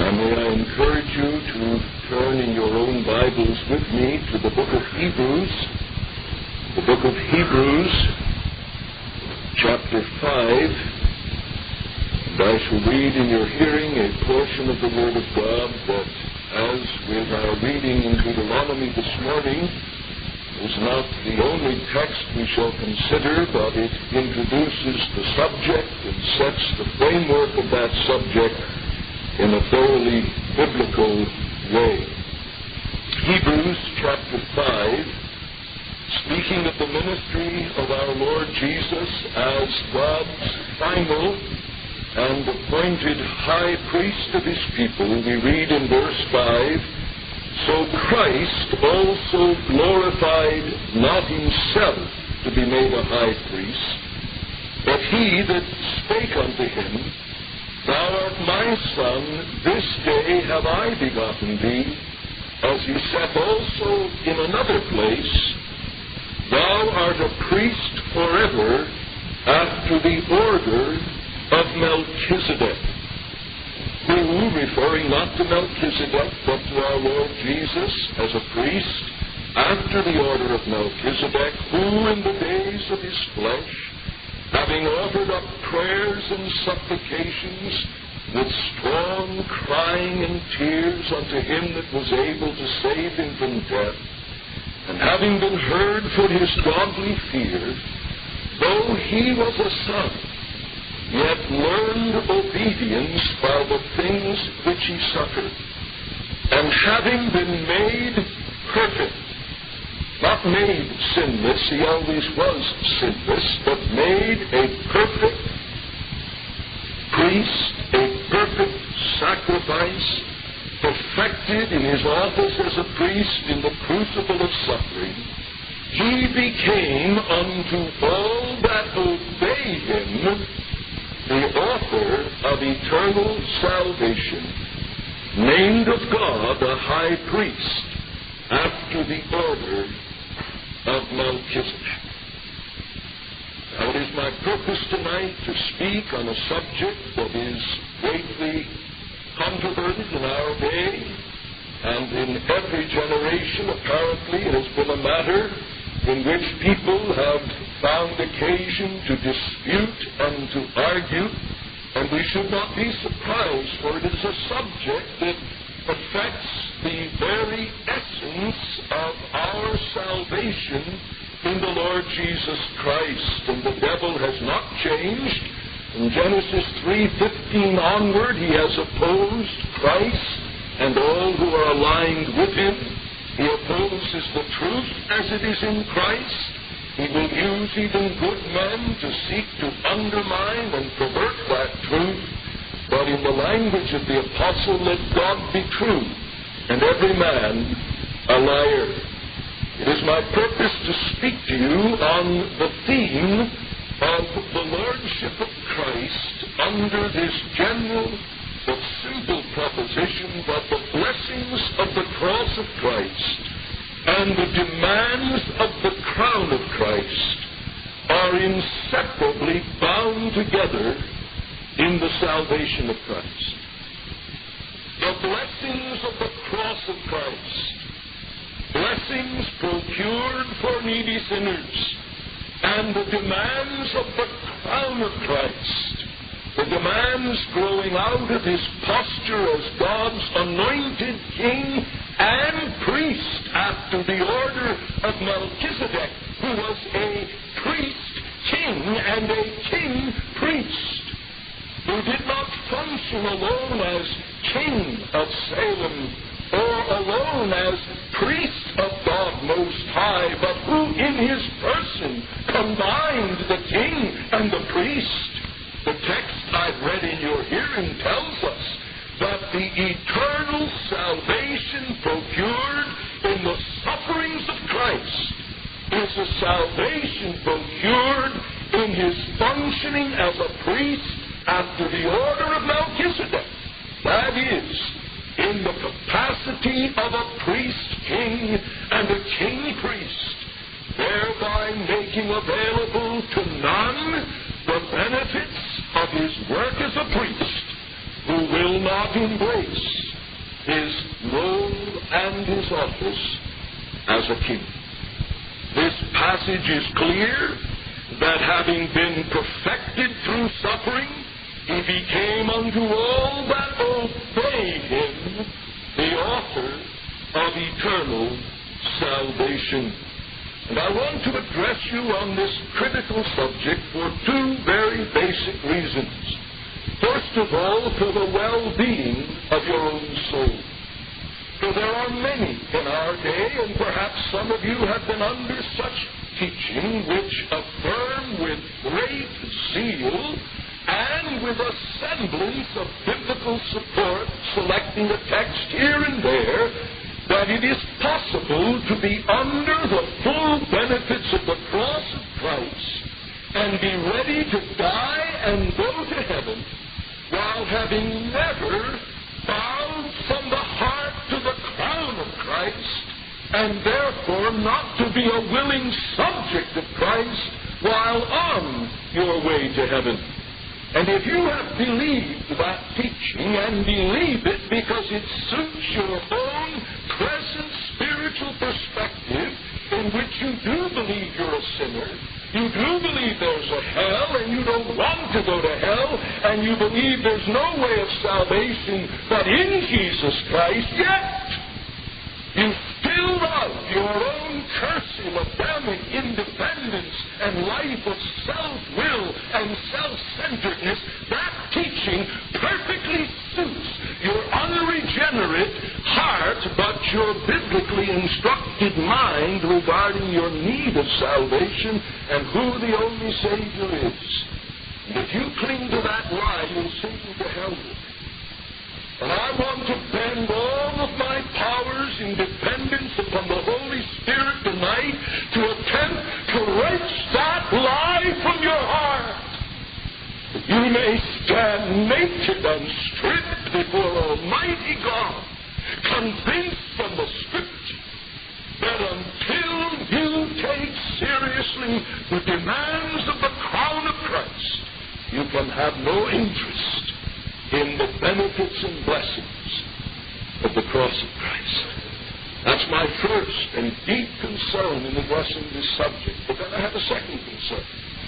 May I encourage you to turn in your own Bibles with me to the book of Hebrews. The book of Hebrews, chapter 5. And I shall read in your hearing a portion of the Word of God that, as with our reading in Deuteronomy this morning, is not the only text we shall consider, but it introduces the subject and sets the framework of that subject in a thoroughly biblical way. Hebrews chapter 5, speaking of the ministry of our Lord Jesus as God's final and appointed high priest of his people, we read in verse 5, "So Christ also glorified not himself to be made a high priest, but he that spake unto him, Thou art my Son, this day have I begotten thee, as he saith also in another place, Thou art a priest forever after the order of Melchizedek," who, referring not to Melchizedek, but to our Lord Jesus as a priest after the order of Melchizedek, who in the days of his flesh, having offered up prayers and supplications with strong crying and tears unto him that was able to save him from death, and having been heard for his godly fear, though he was a son, yet learned obedience by the things which he suffered, and having been made perfect, not made sinless, he always was sinless, but made a perfect priest, a perfect sacrifice, perfected in his office as a priest in the crucible of suffering, he became unto all that obey him the author of eternal salvation, named of God a high priest after the order of Melchizedek. Now, it is my purpose tonight to speak on a subject that is greatly controverted in our day, and in every generation, apparently, it has been a matter in which people have found occasion to dispute and to argue, and we should not be surprised, for it is a subject that affects the very essence of our salvation in the Lord Jesus Christ. And the devil has not changed. From Genesis 3:15 onward, he has opposed Christ and all who are aligned with him. He opposes the truth as it is in Christ. He will use even good men to seek to undermine and pervert that truth. But in the language of the apostle, let God be true, and every man a liar. It is my purpose to speak to you on the theme of the Lordship of Christ under this general but simple proposition that the blessings of the cross of Christ and the demands of the crown of Christ are inseparably bound together in the salvation of Christ. The blessings of the cross of Christ, blessings procured for needy sinners, and the demands of the crown of Christ, the demands growing out of his posture as God's anointed king and priest after the order of Melchizedek, who was a priest king and a king priest, who did not function alone as king of Salem or alone as priest of God Most High, but who in his person combined the king and the priest. The text I've read in your hearing tells us that the eternal salvation procured in the sufferings of Christ is a salvation procured in his functioning as a priest after the order of Melchizedek. That is, in the capacity of a priest-king and a king-priest, thereby making available to none the benefits of his work as a priest, who will not embrace his role and his office as a king. This passage is clear that having been perfected through suffering, he became unto all that obey him the author of eternal salvation. And I want to address you on this critical subject for two very basic reasons. First of all, for the well-being of your own soul. For there are many in our day, and perhaps some of you have been under such teaching, which affirm with great zeal and with a semblance of biblical support, selecting a text here and there, that it is possible to be under the full benefits of the cross of Christ and be ready to die and go to heaven while having never bowed from the heart to the crown of Christ, and therefore not to be a willing subject of Christ while on your way to heaven. And if you have believed that teaching and believe it because it suits your own present spiritual perspective, in which you do believe you're a sinner, you do believe there's a hell, and you don't want to go to hell, and you believe there's no way of salvation but in Jesus Christ, yet you still love your own cursing, Adamic independence, and life of self-will and self-centeredness. That teaching perfectly suits your unregenerate heart, but your biblically instructed mind regarding your need of salvation and who the only Savior is. And if you cling to that lie, you'll sink into hell. And I want to bend all of my powers in dependence upon the Holy Spirit tonight to attempt to wrench that lie from your heart, that you may stand naked and stripped before Almighty God, convinced from the Scripture that until you take seriously the demands of the crown of Christ, you can have no interest in the benefits and blessings of the cross of Christ. That's my first and deep concern in addressing this subject. But then I have a second concern.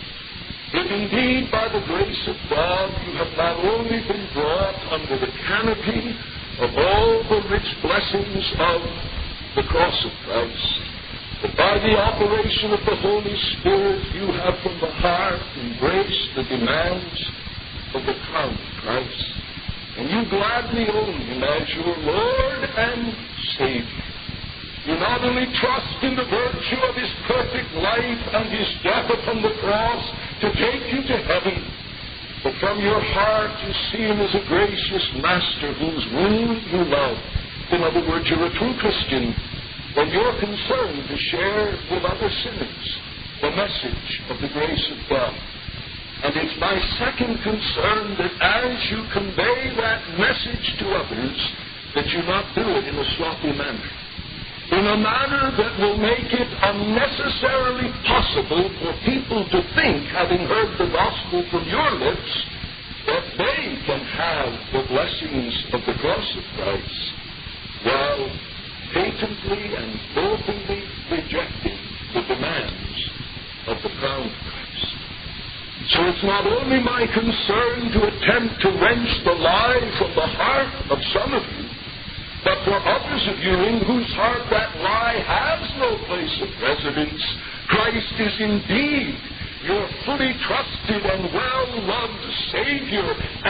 If indeed, by the grace of God, you have not only been brought under the canopy of all the rich blessings of the cross of Christ, but by the operation of the Holy Spirit, you have from the heart embraced the demands of the crown of Christ, and you gladly own him as your Lord and Savior. You not only trust in the virtue of his perfect life and his death upon the cross to take you to heaven, but from your heart you see him as a gracious master whose rule you love. In other words, you're a true Christian when you're concerned to share with other sinners the message of the grace of God. And it's my second concern that as you convey that message to others, that you not do it in a sloppy manner, in a manner that will make it unnecessarily possible for people to think, having heard the gospel from your lips, that they can have the blessings of the cross of Christ, while patently and openly rejecting the demands of the crown of Christ. So it's not only my concern to attempt to wrench the lie from the heart of some of you, but for others of you in whose heart that lie has no place of residence, Christ is indeed your fully trusted and well-loved Savior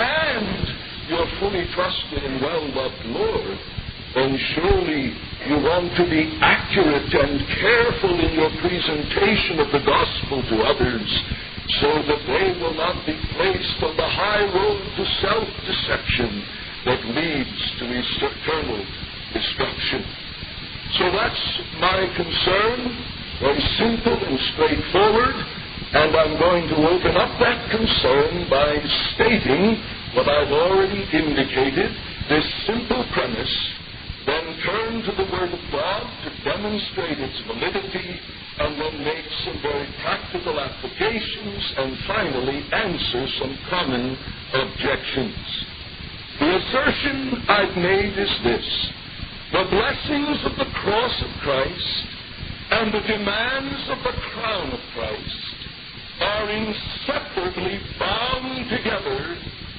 and your fully trusted and well-loved Lord, then surely you want to be accurate and careful in your presentation of the gospel to others, so that they will not be placed on the high road to self-deception that leads to eternal destruction. So that's my concern, very simple and straightforward, and I'm going to open up that concern by stating what I've already indicated, this simple premise, then turn to the Word of God to demonstrate its validity, and then make some very practical applications, and finally answer some common objections. The assertion I've made is this: the blessings of the cross of Christ and the demands of the crown of Christ are inseparably bound together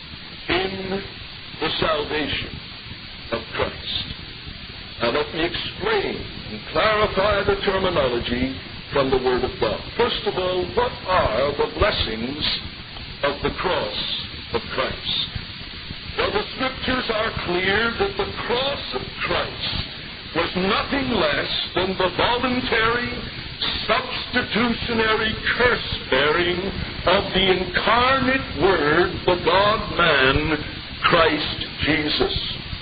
in the salvation of Christ. Now let me explain and clarify the terminology from the Word of God. First of all, what are the blessings of the cross of Christ? Well, the Scriptures are clear that the cross of Christ was nothing less than the voluntary, substitutionary curse-bearing of the incarnate Word, the God-man, Christ Jesus.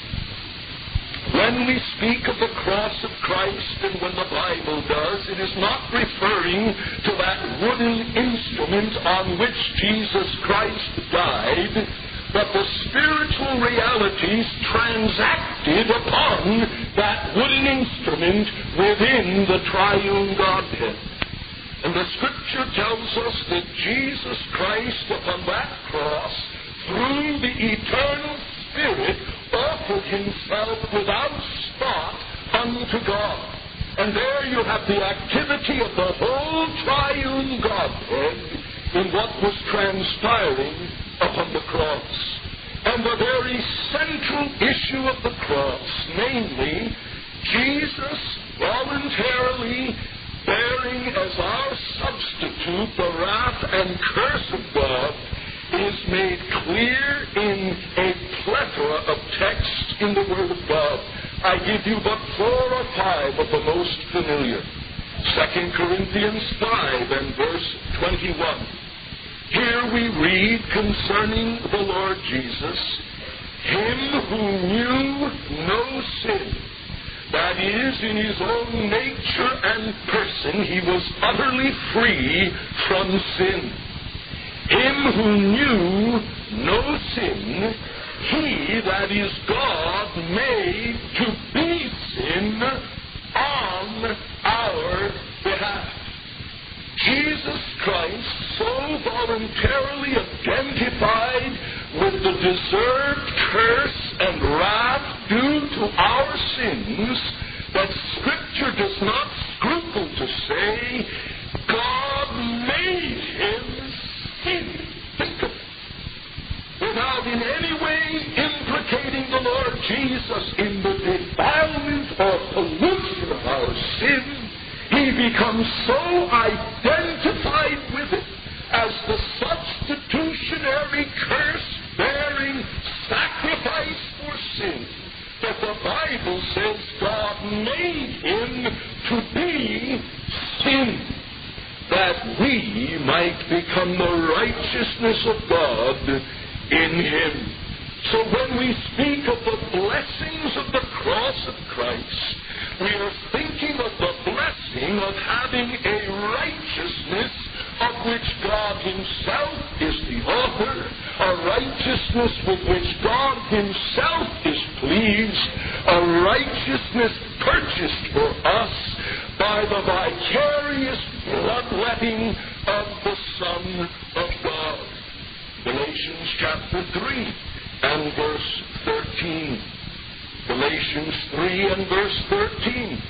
When we speak of the cross of Christ, and when the Bible does, it is not referring to that wooden instrument on which Jesus Christ died, but the spiritual realities transacted upon that wooden instrument within the triune Godhead. And the Scripture tells us that Jesus Christ upon that cross, through the eternal Spirit, offered himself without spot unto God. And there you have the activity of the whole triune Godhead in what was transpiring upon the cross. And the very central issue of the cross, namely, Jesus voluntarily bearing as our substitute the wrath and curse of God, is made clear in a plethora of texts in the Word of God. I give you but 4 or 5 of the most familiar. 2 Corinthians 5 and verse 21. Here we read concerning the Lord Jesus, him who knew no sin, that is, in his own nature and person, he was utterly free from sin. Him who knew no sin, he, that is God, made to be sin on our behalf. Jesus Christ, so voluntarily identified with the deserved curse and wrath due to our sins, that Scripture does not scruple to say, God made him sin. Think of it. Without in any way implicating the Lord Jesus in the defilement or pollution of our sin, he becomes so identified with it as the substitutionary curse-bearing sacrifice for sin that the Bible says God made him to be sin, that we might become the righteousness of God in him. So when we speak of the blessings of the cross of Christ, we are thinking of the blessing of having a righteousness of which God himself is the author, a righteousness with which God himself is pleased, a righteousness purchased for us by the vicarious bloodletting of the Son of God. Galatians chapter 3 and verse 13. Galatians 3 and verse 13.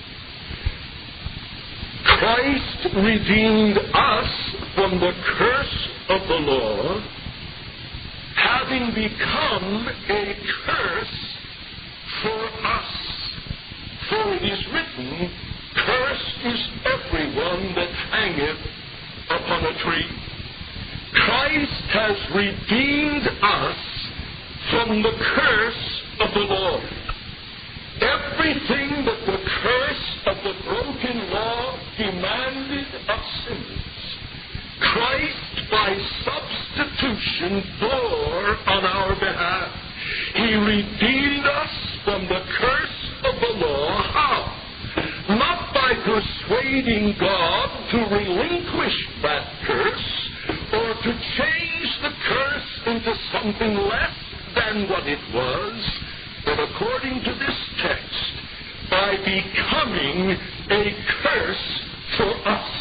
Christ redeemed us from the curse of the law, having become a curse for us. For it is written, cursed is everyone that hangeth upon a tree. Christ has redeemed us from the curse of the law. Everything that the curse of the broken law demanded of sinners, Christ by substitution bore on our behalf. He redeemed us from the curse of the law. How? Not by persuading God to relinquish that curse or to change the curse into something less than what it was, but according to this text, by becoming a curse for us.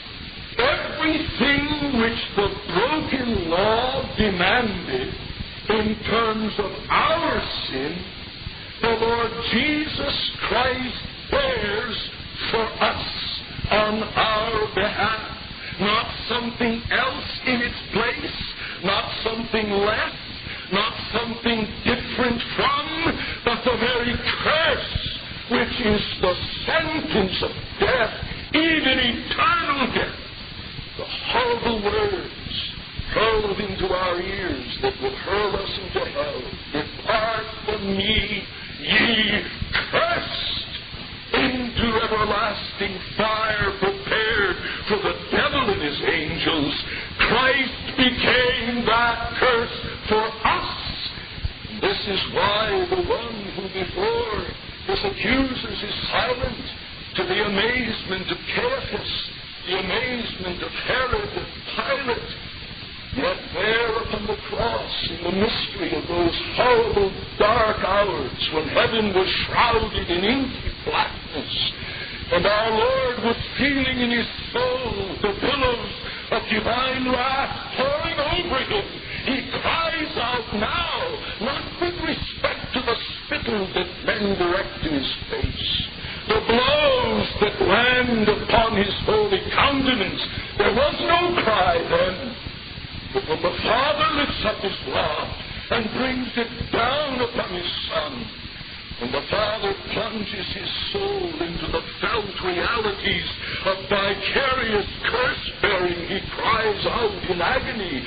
Everything which the broken law demanded in terms of our sin, the Lord Jesus Christ bears for us on our behalf. Not something else in its place, not something less, not something different from, but the very curse, which is the sentence of death, even eternal death. The horrible words hurled into our ears that will hurl us into hell. Depart from me, ye cursed, into everlasting fire prepared for the devil and his angels. Christ became that curse for us. This is why the one who before his accusers is silent, to the amazement of Caiaphas, the amazement of Herod and Pilate. Yet there upon the cross, in the mystery of those horrible dark hours when heaven was shrouded in inky blackness, and our Lord was feeling in his soul the billows of divine wrath pouring over him, he cries out now, not with respect to the spittle that men direct in his face, the blows that land upon his holy countenance. There was no cry then. But when the Father lifts up his rod and brings it down upon his Son, when the Father plunges his soul into the felt realities of vicarious curse-bearing, he cries out in agony,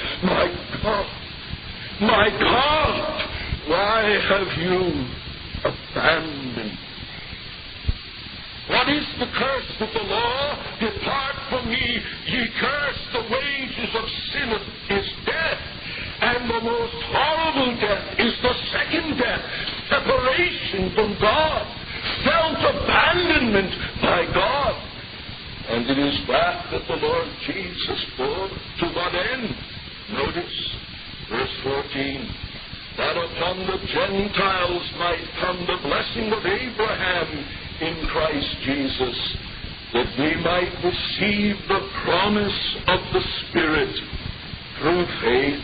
my God, why have you abandoned me? What is the curse of the law? Depart from me, ye cursed. The wages of sin is death. And the most horrible death is the second death, separation from God, felt abandonment by God. And it is that the Lord Jesus bore. To what end? Notice verse 14. That upon the Gentiles might come the blessing of Abraham in Christ Jesus, that we might receive the promise of the Spirit through faith.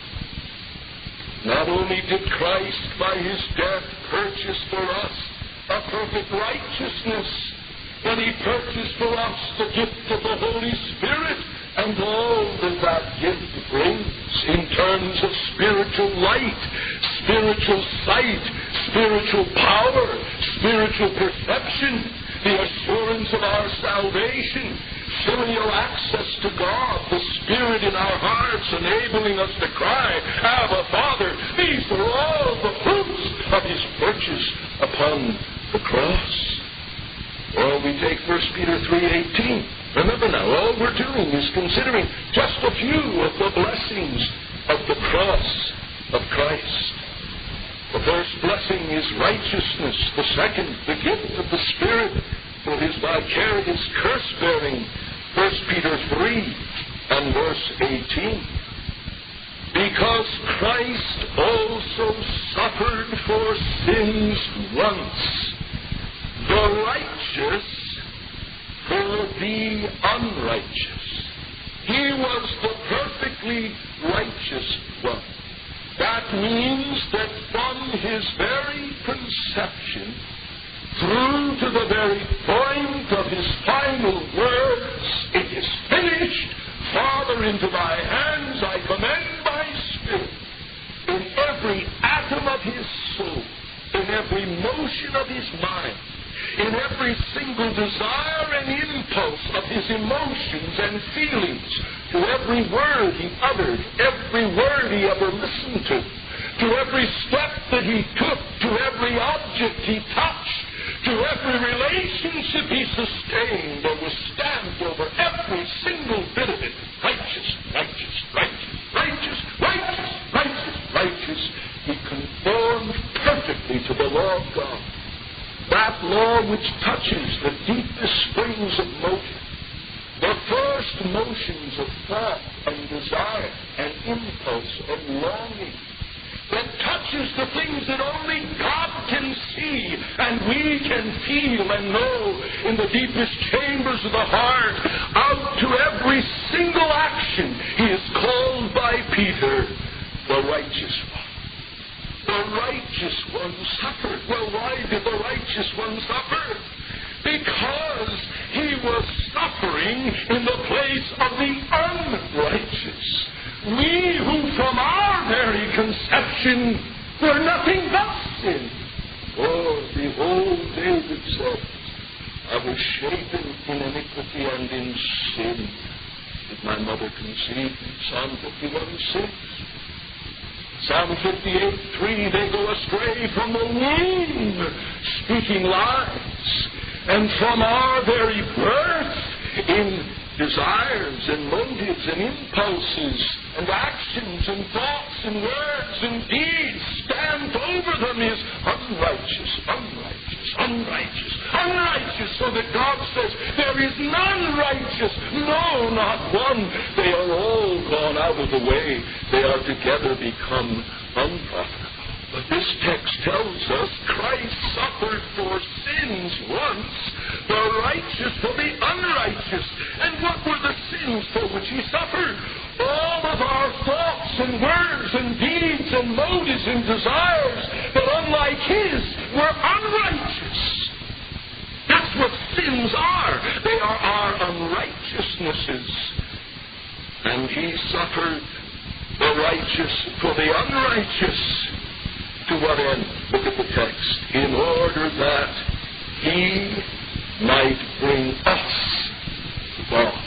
Not only did Christ by his death purchase for us a perfect righteousness, but he purchased for us the gift of the Holy Spirit and all that gift brings in terms of spiritual light, spiritual sight, spiritual power, spiritual perception, the assurance of our salvation, filial access to God, the Spirit in our hearts enabling us to cry, Abba, Father. These are all the fruits of his purchase upon the cross. Well, we take 1 Peter 3:18. Remember now, all we're doing is considering just a few of the blessings of the cross of Christ. The first blessing is righteousness. The second, the gift of the Spirit for his vicarious curse-bearing. 1 Peter 3 and verse 18. Because Christ also suffered for sins once, the righteous for the unrighteous. He was the perfectly righteous one. That means that from his very conception through to the very point of his final words, it is finished. Father, into thy hands I commend my spirit. In every atom of his soul, in every motion of his mind, in every single desire and impulse of his emotions and feelings, to every word he uttered, every word he ever listened to every step that he took, to every object he touched, to every relationship he sustained, there was stamped over every single bit of it, righteous, righteous, righteous, righteous, righteous, righteous, righteous. He conformed perfectly to the law of God. That law which touches the deepest springs of motion, the first motions of thought and desire and impulse and longing, that touches the things that only God can see and we can feel and know in the deepest chambers of the heart, out to every single action, he is called by Peter the righteous one. the righteous one suffered. Well, why did the righteous one suffer? Because he was suffering in the place of the unrighteous. We who from our very conception were nothing but sin. Oh, behold, David said, I was shapen in iniquity and in sin. Did my mother conceive me? Psalm 51:6. Psalm 58:3, they go astray from the womb, speaking lies. And from our very birth, in desires and motives and impulses and actions and thoughts and words and deeds, stamped over them is unrighteous, unrighteous, unrighteous, unrighteous, so that God says, there is none righteous, no, not one. They are all gone out of the way. They are together become unprofitable. But this text tells us Christ suffered for sins once, the righteous for the unrighteous. And what were the sins for which he suffered? All of our thoughts and words and deeds and motives and desires that, unlike his, were unrighteous. That's what sins are. They are our unrighteousnesses. And he suffered the righteous for the unrighteous. To what end? Look at the text. In order that he might bring us to God.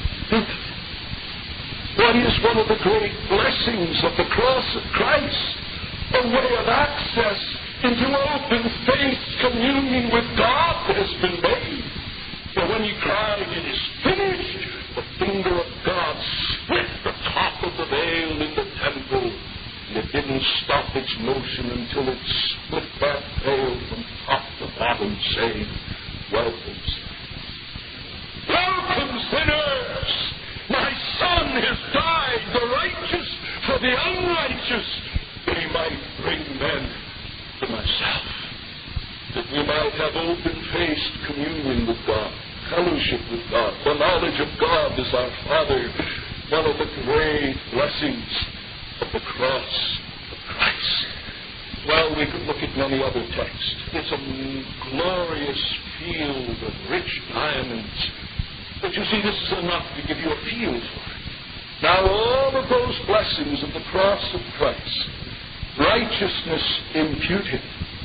What is one of the great blessings of the cross of Christ? A way of access into open-faced communion with God has been made. For when he cried, it is finished, the finger of God split the top of the veil in the temple. It didn't stop its motion until it split that veil from top to bottom, saying, welcome, sinners. Welcome, sinners! My Son has died, the righteous for the unrighteous, that he might bring men to myself, that we might have open-faced communion with God, fellowship with God. The knowledge of God as our Father, one of the great blessings of the cross of Christ. Well, we could look at many other texts. It's a glorious field of rich diamonds. But you see, this is enough to give you a feel for it. Now, all of those blessings of the cross of Christ, righteousness imputed,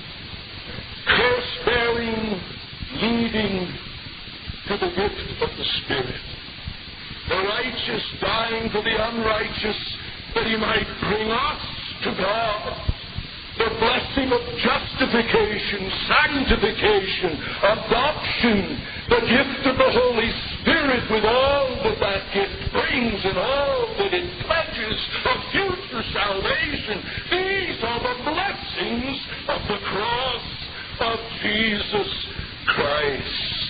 curse-bearing, leading to the gift of the Spirit, the righteous dying for the unrighteous, that he might bring us to God. The blessing of justification, sanctification, adoption, the gift of the Holy Spirit with all that that gift brings and all that it pledges of future salvation. These are the blessings of the cross of Jesus Christ.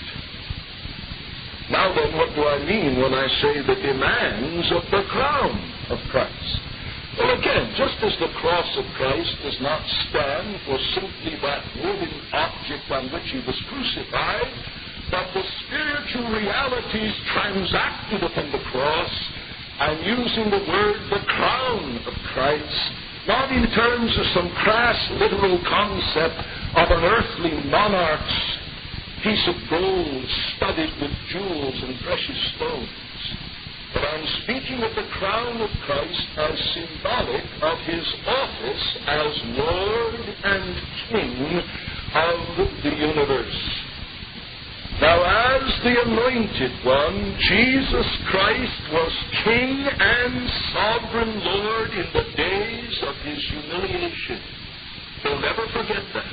Now then, what do I mean when I say the demands of the crown of Christ? Well, again, just as the cross of Christ does not stand for simply that wooden object on which he was crucified, but the spiritual realities transacted upon the cross, I'm using the word the crown of Christ, not in terms of some crass literal concept of an earthly monarch's piece of gold studded with jewels and precious stones. But I'm speaking of the crown of Christ as symbolic of his office as Lord and King of the universe. Now, as the Anointed One, Jesus Christ was King and Sovereign Lord in the days of his humiliation. Don't ever forget that.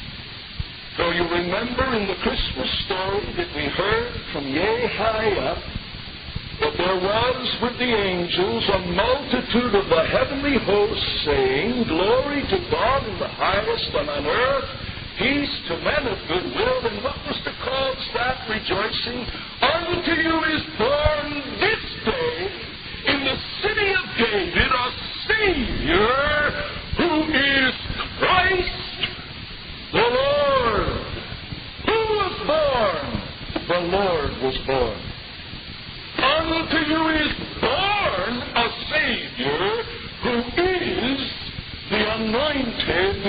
So you remember in the Christmas story that we heard from yea high up, that there was with the angels a multitude of the heavenly hosts saying, Glory to God in the highest, and on earth peace to men of good will. And what was to cause that rejoicing? Unto you is born this day in the city of David a Savior, who is Christ the Lord. Who was born? The Lord was born. Unto you is born a Savior, who is the anointed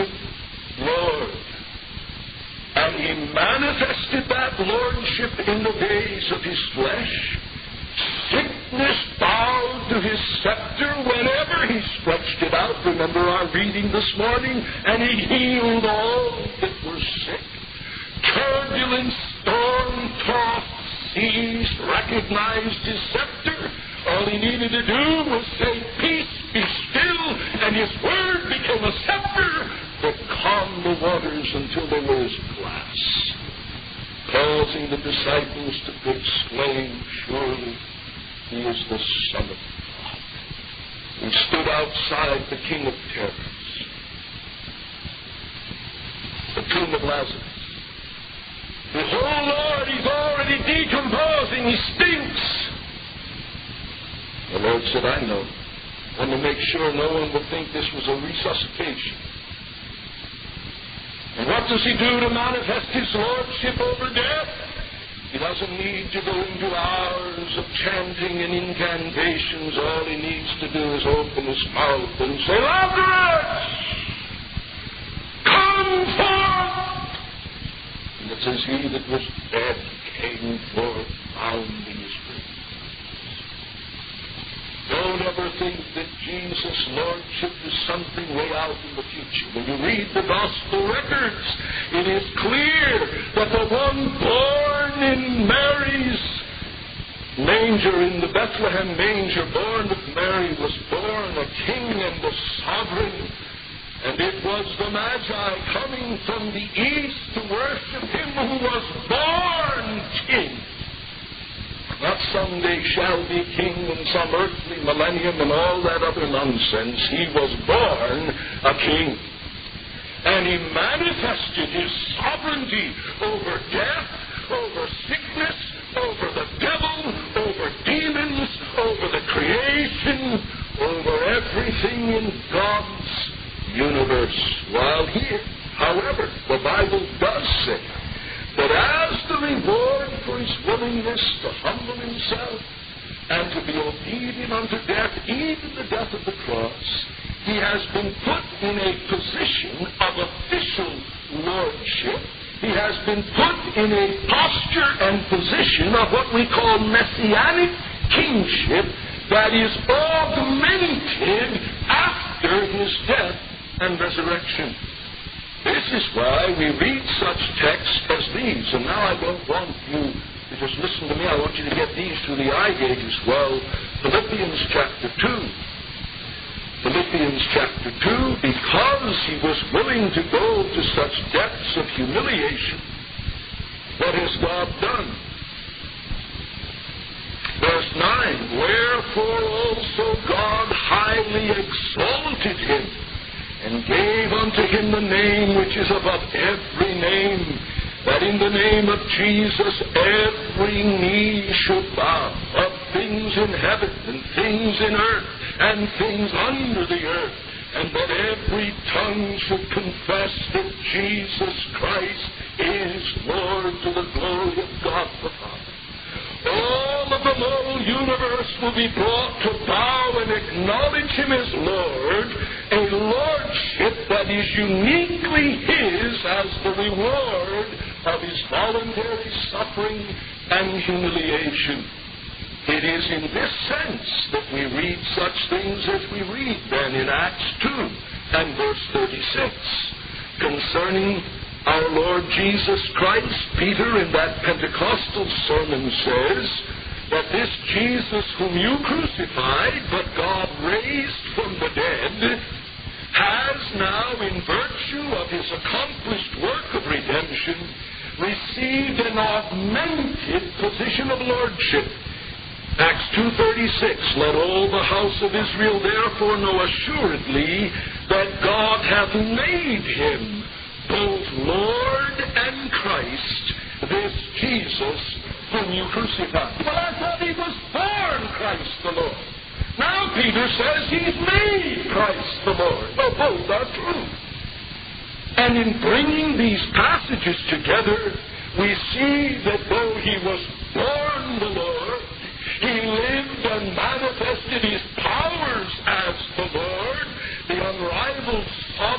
manifested that lordship in the days of his flesh. Sickness bowed to his scepter whenever he stretched it out. Remember our reading this morning? And he healed all that were sick. Turbulent, storm-tossed seas recognized his scepter. All he needed to do was say, "Peace, be still," and his word became a scepter that calmed the waters until they were as glass, causing the disciples to exclaim, "Surely he is the Son of God." He stood outside the King of Terrors, the tomb of Lazarus. "Behold, Lord, he's already decomposing. He stinks." The Lord said, "I know. I want to make sure no one would think this was a resuscitation." And what does he do to manifest his lordship over death? He doesn't need to go into hours of chanting and incantations. All he needs to do is open his mouth and say, "Lazarus, come forth!" And it says, "He that was dead came forth, bound in his grave." Don't ever think that Jesus' lordship is something way out in the future. When you read the gospel records, it is clear that the one born in Mary's manger, in the Bethlehem manger, born of Mary, was born a king and a sovereign. And it was the Magi coming from the east to worship him who was born king. Not someday shall be king in some earthly millennium and all that other nonsense. He was born a king. And he manifested his sovereignty over death, over sickness, over the devil, over demons, over the creation, over everything in God's universe while here. However, the Bible does say that as the reward for his willingness to humble himself and to be obedient unto death, even the death of the cross, he has been put in a position of official lordship. He has been put in a posture and position of what we call messianic kingship that is augmented after his death and resurrection. This is why we read such texts as these. And now I don't want you to just listen to me. I want you to get these through the eye gauge as well. Philippians chapter 2. Philippians chapter 2, because he was willing to go to such depths of humiliation, what has God done? Verse 9, wherefore also God highly exalted him, and gave unto him the name which is above every name, that in the name of Jesus every knee should bow, of things in heaven and things in earth and things under the earth, and that every tongue should confess that Jesus Christ is Lord, to the glory of God the Father. All of the moral universe will be brought to bow and acknowledge him as Lord, a lordship that is uniquely his as the reward of his voluntary suffering and humiliation. It is in this sense that we read such things as we read then in Acts 2 and verse 36 concerning our Lord Jesus Christ. Peter in that Pentecostal sermon says that this Jesus whom you crucified, but God raised from the dead, has now, in virtue of his accomplished work of redemption, received an augmented position of lordship. Acts 2:36, let all the house of Israel therefore know assuredly that God hath made him both Lord and Christ, this Jesus whom you crucified. Well, I thought he was born Christ the Lord. Now Peter says he's made Christ the Lord. Well, both are true. And in bringing these passages together, we see that though he was born the Lord, he lived and manifested his powers as the Lord, the unrivaled sovereign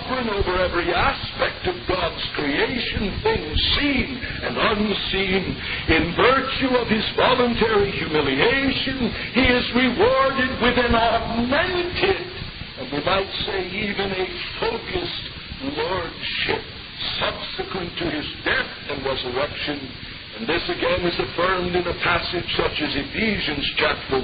sovereign over every aspect of God's creation, things seen and unseen. In virtue of his voluntary humiliation, he is rewarded with an augmented, and we might say even a focused lordship subsequent to his death and resurrection. And this again is affirmed in a passage such as Ephesians chapter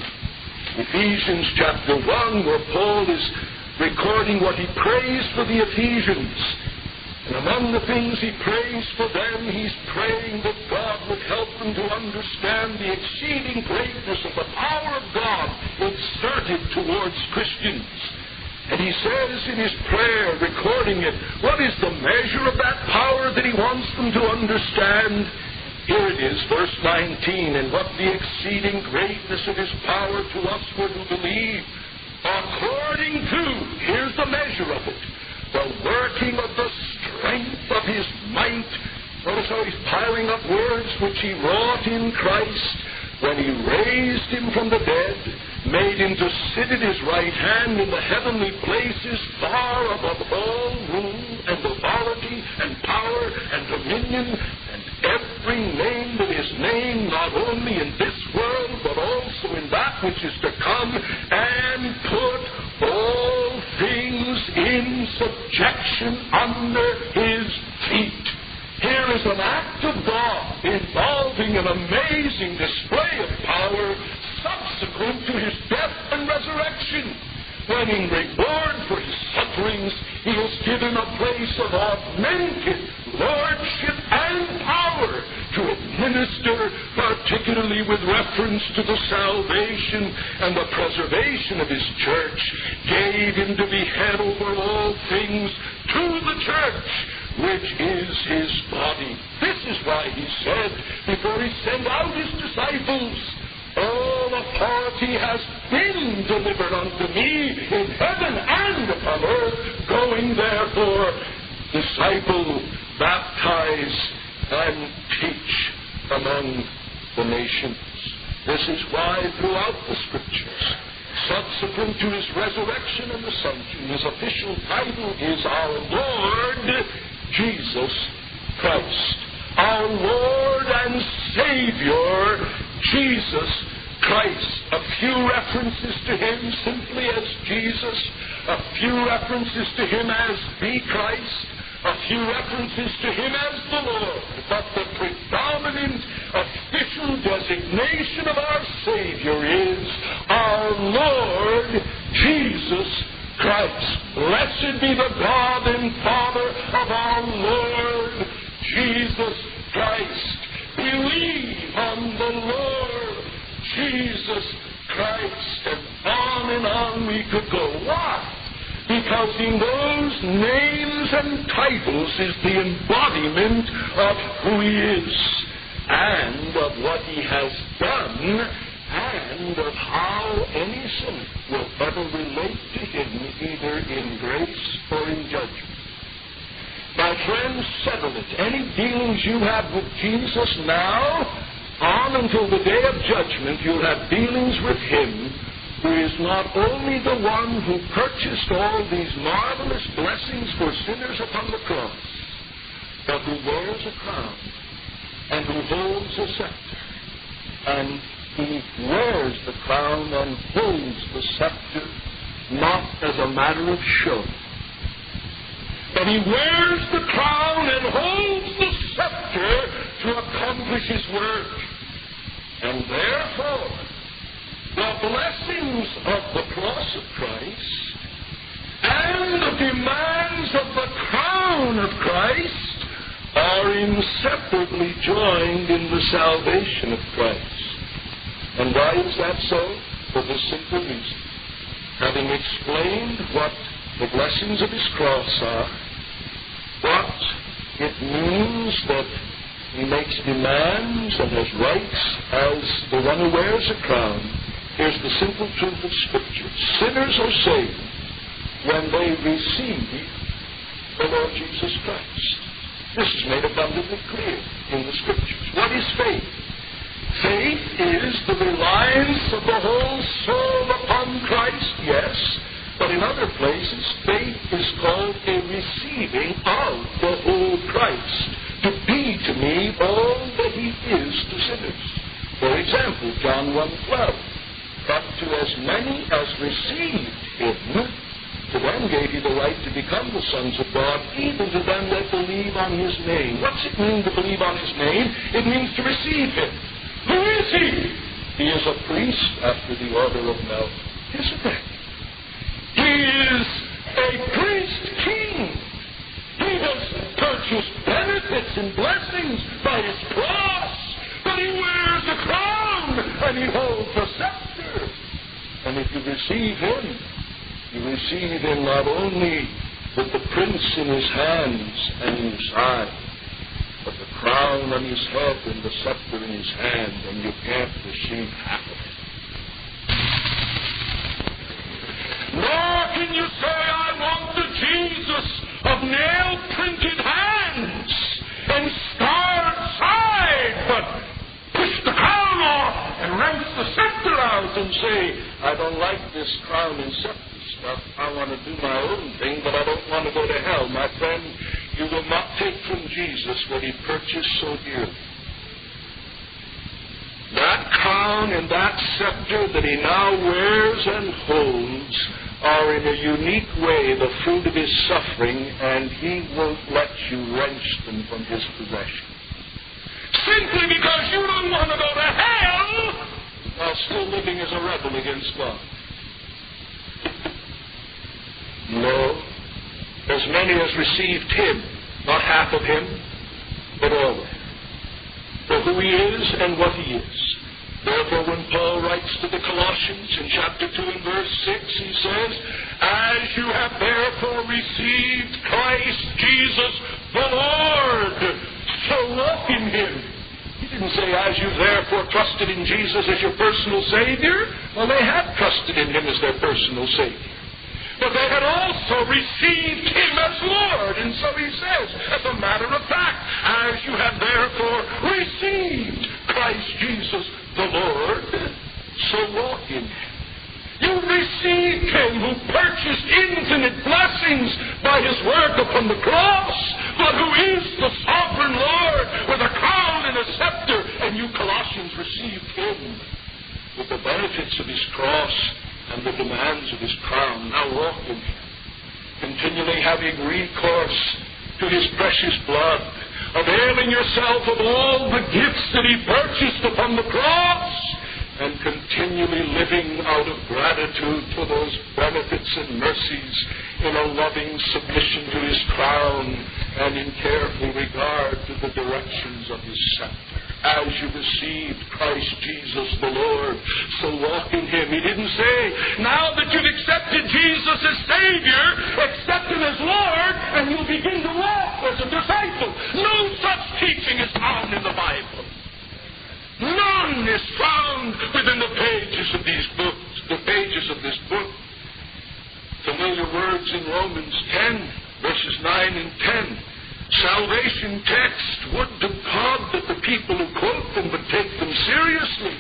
1. Ephesians chapter 1, where Paul is recording what he prays for the Ephesians. And among the things he prays for them, he's praying that God would help them to understand the exceeding greatness of the power of God exerted towards Christians. And he says in his prayer, recording it, what is the measure of that power that he wants them to understand? Here it is, verse 19, and what the exceeding greatness of his power to us who believe, according to, here's the measure of it, the working of the strength of his might. Notice how he's piling up words which he wrought in Christ when he raised him from the dead, made him to sit at his right hand in the heavenly places, far above all rule and authority and power and dominion, and every name that is named, not only in this world, but also in that which is to come, and put all things in subjection under his feet. Here is an act of God involving an amazing display of power subsequent to his death and resurrection, when in reward for his sufferings he is given a place of augmented lordship and power to administer, particularly with reference to the salvation and the preservation of his church, gave him to be head over all things to the church, which is his body. This is why he said, before he sent out his disciples, all authority has been delivered unto me in heaven and upon earth. Going therefore, disciple, baptize, and teach among the nations. This is why throughout the Scriptures, subsequent to his resurrection and assumption, his official title is our Lord Jesus Christ. Our Lord and Savior, Jesus Christ. A few references to him simply as Jesus, a few references to him as the Christ, a few references to him as the Lord. But the predominant official designation of our Savior is our Lord Jesus Christ. Blessed be the God and Father of our Lord Jesus Christ. Believe on the Lord Jesus Christ. And on we could go. Why? Because in those names and titles is the embodiment of who he is, and of what he has done, and of how any sinner will ever relate to him, either in grace or in judgment. My friends, settle it. Any dealings you have with Jesus now, on until the day of judgment, you'll have dealings with him who is not only the one who purchased all these marvelous blessings for sinners upon the cross, but who wears a crown and who holds a scepter. And he wears the crown and holds the scepter not as a matter of show, but he wears the crown and holds the scepter to accomplish his work. And therefore, the blessings of the cross of Christ and the demands of the crown of Christ are inseparably joined in the salvation of Christ. And why is that so? For this simple reason. Having explained what the blessings of his cross are, what it means that he makes demands and has rights as the one who wears a crown, here's the simple truth of Scripture. Sinners are saved when they receive the Lord Jesus Christ. This is made abundantly clear in the Scriptures. What is faith? Faith is the reliance of the whole soul upon Christ, yes, But in other places, faith is called a receiving of the whole Christ, to be to me all that he is to sinners. For example, John 1:12, but to as many as received him, to them gave he the right to become the sons of God, even to them that believe on his name. What's it mean to believe on his name? It means to receive him. Who is he? He is a priest after the order of Melchizedek. He is a priest king. He has purchased benefits and blessings by his cross, but he wears a crown and he holds a scepter. And if you receive him, you receive him not only with the prince in his hands and in his side, but the crown on his head and the scepter in his hand, and you can't receive half of it. Nor can you say, I want the Jesus of nail-printed hands and scarred side, but push the crown off and wrench the scepter out and say, I don't like this crown and scepter stuff. I want to do my own thing, but I don't want to go to hell. My friend, you will not take from Jesus what he purchased so dearly. That crown and that scepter that he now wears and holds are in a unique way the fruit of his suffering, and he won't let you wrench them from his possession. Simply because you don't want to go to hell while still living as a rebel against God. No. As many as received him, not half of him, but all of him, for who he is and what he is. Therefore, when Paul writes to the Colossians in chapter 2 and verse 6, he says, as you have therefore received Christ Jesus the Lord, so walk in him. He didn't say, as you therefore trusted in Jesus as your personal Savior. Well, they had trusted in him as their personal Savior. But they had also received him as Lord. And so he says, as a matter of fact, as you have therefore received Christ Jesus the Lord, so walk in him. You received him who purchased infinite blessings by his work upon the cross, but who is the sovereign Lord with a crown and a scepter. And you Colossians received him with the benefits of his cross and the demands of his crown. Now walk in him, continually having recourse to his precious blood, availing yourself of all the gifts that he purchased upon the cross, and continually living out of gratitude for those benefits and mercies in a loving submission to his crown and in careful regard to the directions of his scepter. As you received Christ Jesus the Lord, so walk in him. He didn't say, now that you've accepted Jesus as Savior, accept him as Lord, and you'll begin to walk as a disciple. No such teaching is found in the Bible. None is found within the pages of these books, the pages of this book. Familiar words in Romans 10, verses 9 and 10. Salvation text. Would to God that the people who quote them would take them seriously.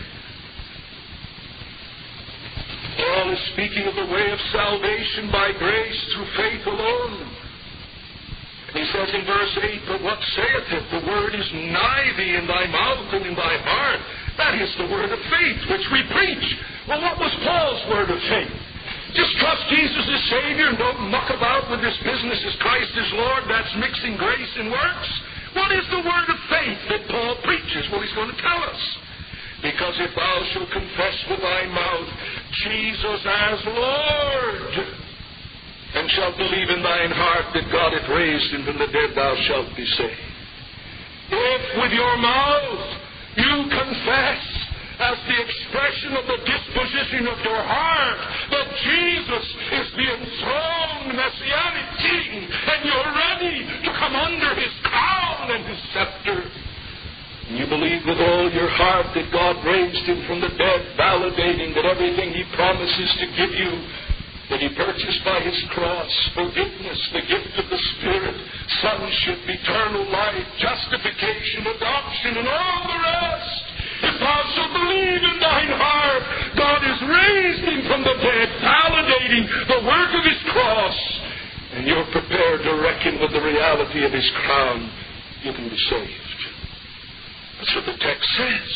Paul is speaking of the way of salvation by grace through faith alone. He says in verse 8, but what saith it? The word is nigh thee, in thy mouth and in thy heart. That is the word of faith which we preach. Well, what was Paul's word of faith? Just trust Jesus as Savior and don't muck about with this business as Christ is Lord. That's mixing grace and works. What is the word of faith that Paul preaches? Well, he's going to tell us. Because if thou shalt confess with thy mouth Jesus as Lord, and shalt believe in thine heart that God hath raised him from the dead, thou shalt be saved. If with your mouth you confess as the expression of the disposition of your heart that Jesus is the enthroned Messianic King, and you're ready to come under his crown and his scepter, and you believe with all your heart that God raised him from the dead, validating that everything he promises to give you, that he purchased by his cross, forgiveness, the gift of the Spirit, sonship, eternal life, justification, adoption, and all the rest. If thou shalt believe in thine heart, God has raised him from the dead, validating the work of his cross, and you're prepared to reckon with the reality of his crown, you can be saved. That's what the text says.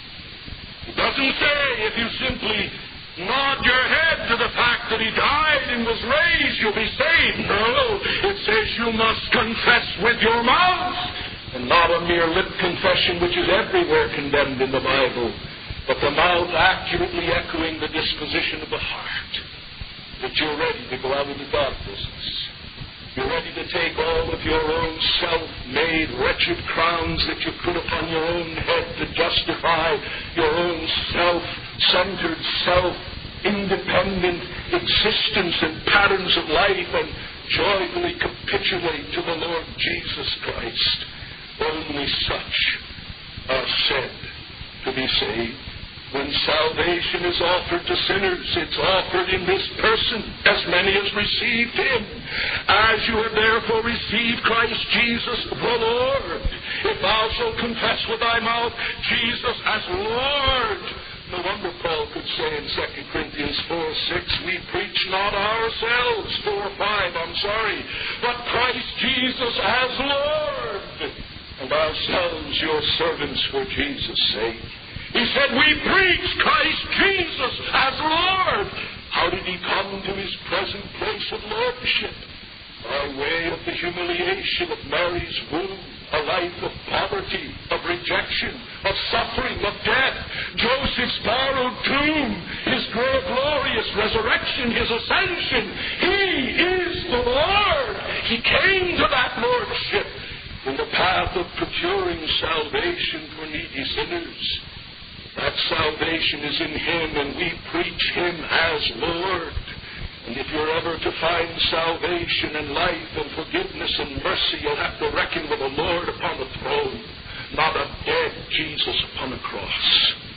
It doesn't say if you simply nod your head to the fact that he died and was raised, you'll be saved. No, it says you must confess with your mouth, and not a mere lip confession which is everywhere condemned in the Bible, but the mouth accurately echoing the disposition of the heart, that you're ready to go out into God business. You're ready to take all of your own self-made, wretched crowns that you put upon your own head to justify your own self-centered, self-independent existence and patterns of life, and joyfully capitulate to the Lord Jesus Christ. Only such are said to be saved. When salvation is offered to sinners, it's offered in this person, as many as received him. As you have therefore received Christ Jesus the Lord, if thou shalt confess with thy mouth Jesus as Lord. No wonder Paul could say in 2 Corinthians 4:6, we preach not ourselves, 4:5, but Christ Jesus as Lord, and ourselves your servants for Jesus' sake. He said, we preach Christ Jesus as Lord. How did he come to his present place of lordship? By way of the humiliation of Mary's womb, a life of poverty, of rejection, of suffering, of death, Joseph's borrowed tomb, his glorious resurrection, his ascension. He is the Lord. He came to that lordship in the path of procuring salvation for needy sinners. That salvation is in him, and we preach him as Lord. And if you're ever to find salvation and life and forgiveness and mercy, you'll have to reckon with the Lord upon the throne, not a dead Jesus upon a cross.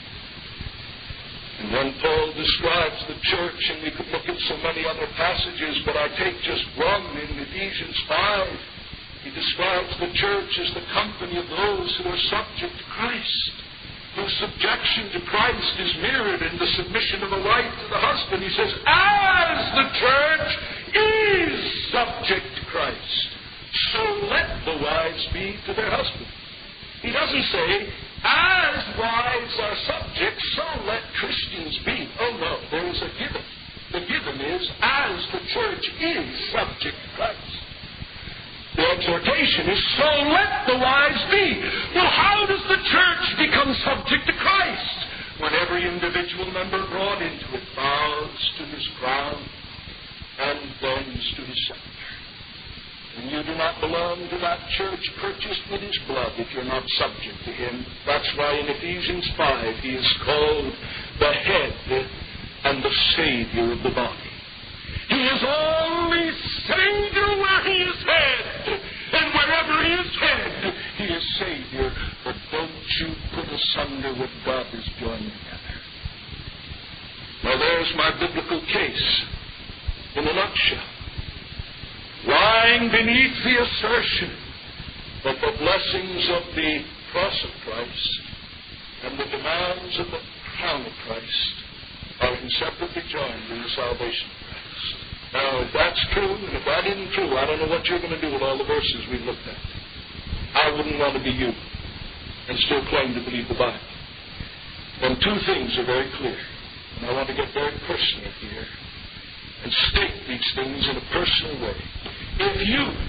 And when Paul describes the church, and we could look at so many other passages, but I take just one in Ephesians 5, he describes the church as the company of those who are subject to Christ, whose subjection to Christ is mirrored in the submission of the wife to the husband. He says, as the church is subject to Christ, so let the wives be to their husband. He doesn't say, as wives are subject, so let Christians be. Oh no, there is a given. The given is, as the church is subject to Christ. The exhortation is, so let the wives be. Well, how does the church become subject to Christ? When every individual member brought into it bows to his crown and bends to his scepter. And you do not belong to that church purchased with his blood if you're not subject to him. That's why in Ephesians 5 he is called the head and the Savior of the body. He is only Savior where he is head. And wherever he is head, he is Savior. But don't you put asunder what God has joined together. Now there's my biblical case in a nutshell. Lying beneath the assertion that the blessings of the cross of Christ and the demands of the crown of Christ are inseparably joined in the salvation of Christ. Now, if that's true, and if that isn't true, I don't know what you're going to do with all the verses we've looked at. I wouldn't want to be you and still claim to believe the Bible. Then two things are very clear, and I want to get very personal here and state these things in a personal way. If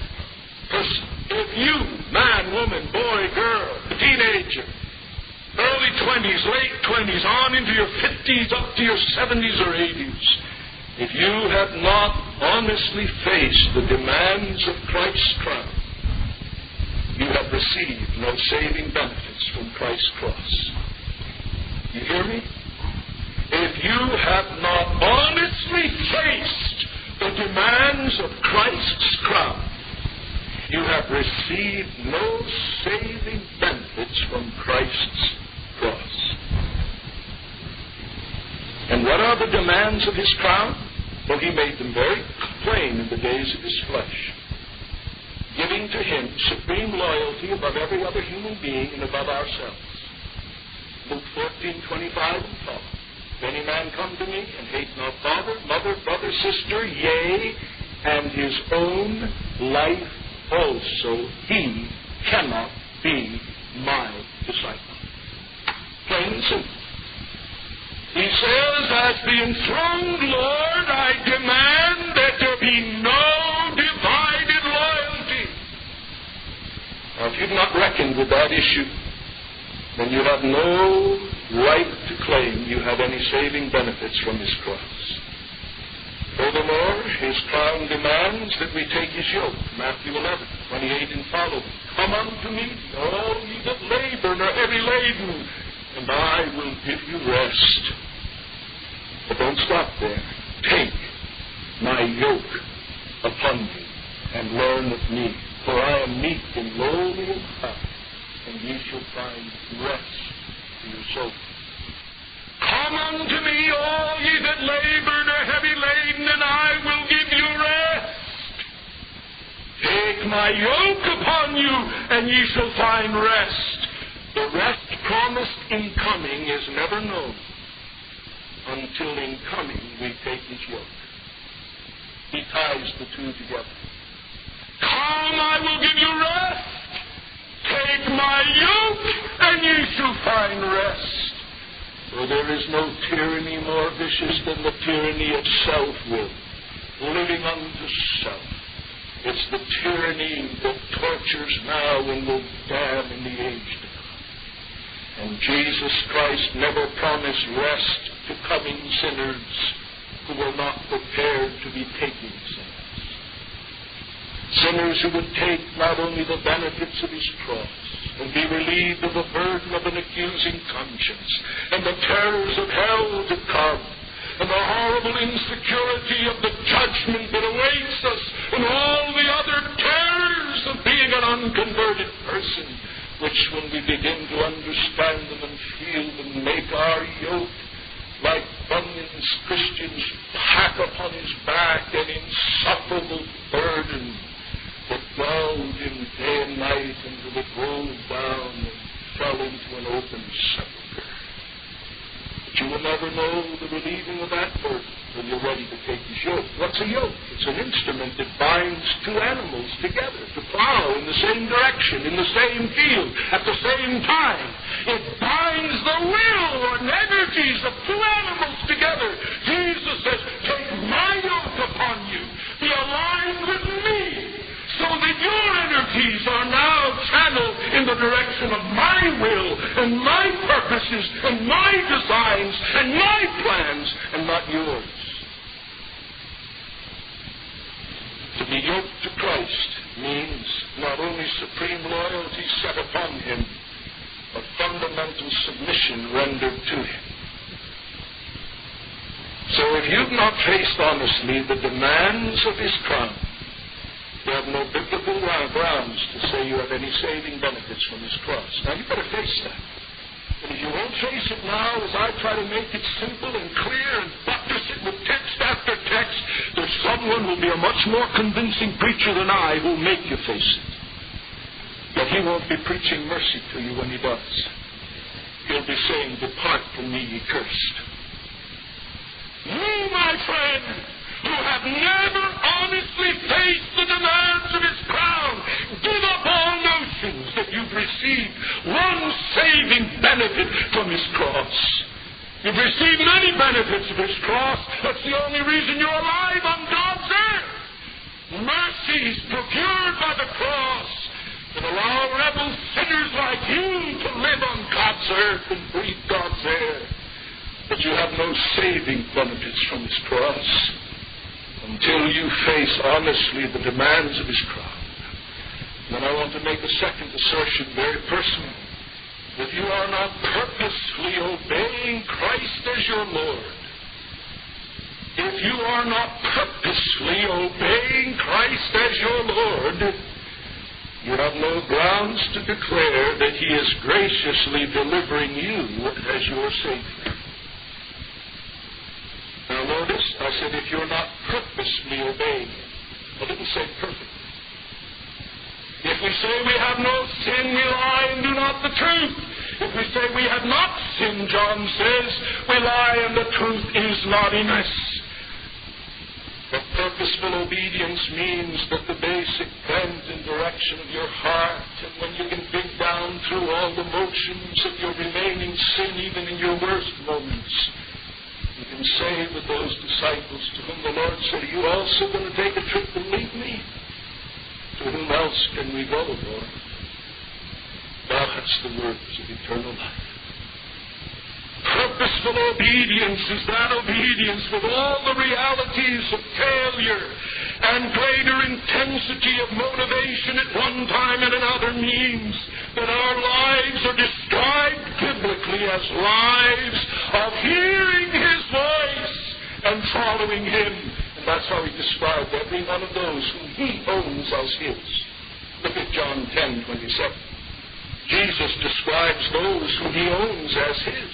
you, man, woman, boy, girl, teenager, early 20s, late 20s, on into your 50s, up to your 70s or 80s, if you have not honestly faced the demands of Christ's crown, you have received no saving benefits from Christ's cross. You hear me? If you have not honestly faced the demands of Christ's crown, you have received no saving benefits from Christ's cross. And what are the demands of his crown? Well, he made them very plain in the days of his flesh. Giving to him supreme loyalty above every other human being and above ourselves. Luke 14:25 and follow. If any man come to me and hate not father, mother, brother, sister, yea, and his own life also, he cannot be my disciple. Plain and simple. He says, as the enthroned Lord, I demand that there be no divided loyalty. Now, if you've not reckoned with that issue, then you have no right to claim you have any saving benefits from His cross. Furthermore, His crown demands that we take His yoke. Matthew 11:28 and following. Come unto me, all ye that labor and are heavy laden, and I will give you rest. But don't stop there. Take my yoke upon you, and learn of me. For I am meek and lowly in heart, and ye shall find rest for your soul. Come unto me, all ye that labor and are heavy laden, and I will give you rest. Take my yoke upon you, and ye shall find rest. The rest promised in coming is never known until in coming we take His yoke. He ties the two together. Come, I will give you rest. Take my yoke, and ye shall find rest. For there is no tyranny more vicious than the tyranny of self-will, living unto self. It's the tyranny that tortures now and will damn in the age to come. And Jesus Christ never promised rest to coming sinners who were not prepared to be taking sinners. Sinners who would take not only the benefits of His cross and be relieved of the burden of an accusing conscience and the terrors of hell to come and the horrible insecurity of the judgment that awaits us and all the other terrors of being an unconverted person, which when we begin to understand them and feel them make our yoke like Bunyan's Christians pack upon his back an insufferable burden that galled him day and night until it rolled down and fell into an open sepulchre. But you will never know the relieving of that burden when you're ready to take His yoke. What's a yoke? It's an instrument that binds two animals together to plow in the same direction, in the same field, at the same time. It binds the will and energies of two animals together. Jesus says, take my yoke upon you. Be aligned with me, so that your energies are now channeled in the direction of my will and my purposes and my designs and my plans and not yours. To be yoked to Christ means not only supreme loyalty set upon Him, but fundamental submission rendered to Him. So if you've not faced honestly the demands of His crown, you have no biblical grounds to say you have any saving benefits from His cross. Now, you've got to face that. And if you won't face it now, as I try to make it simple and clear and buttress it with text after text, there's someone who will be a much more convincing preacher than I who will make you face it. But he won't be preaching mercy to you when he does. He'll be saying, depart from me, ye cursed. You, my friend, who have never honestly faced the demands of His crown, give up all notions that you've received one saving benefit from His cross. You've received many benefits of His cross. That's the only reason you're alive on God's earth. Mercies procured by the cross that allow rebel sinners like you to live on God's earth and breathe God's air. But you have no saving benefits from His cross until you face honestly the demands of His crown. Then I want to make a second assertion, very personal. If you are not purposefully obeying Christ as your Lord, if you are not purposefully obeying Christ as your Lord, you have no grounds to declare that He is graciously delivering you as your Savior. Now notice, I said if you're not purposely obeying Him. I didn't say perfectly. If we say we have no sin, we lie and do not the truth. If we say we have not sinned, John says, we lie and the truth is not in us. But purposeful obedience means that the basic bend and direction of your heart, and when you can dig down through all the motions of your remaining sin, even in your worst moments, you can say with those disciples to whom the Lord said, "Are you also going to take a trip and leave me? To whom else can we go, Lord?" That's the words of eternal life. Purposeful obedience is that obedience with all the realities of failure and greater intensity of motivation at one time and another means that our lives are described biblically as lives of hearing His voice and following Him. And that's how He described every one of those whom He owns as His. Look at John 10:27. Jesus describes those whom He owns as His.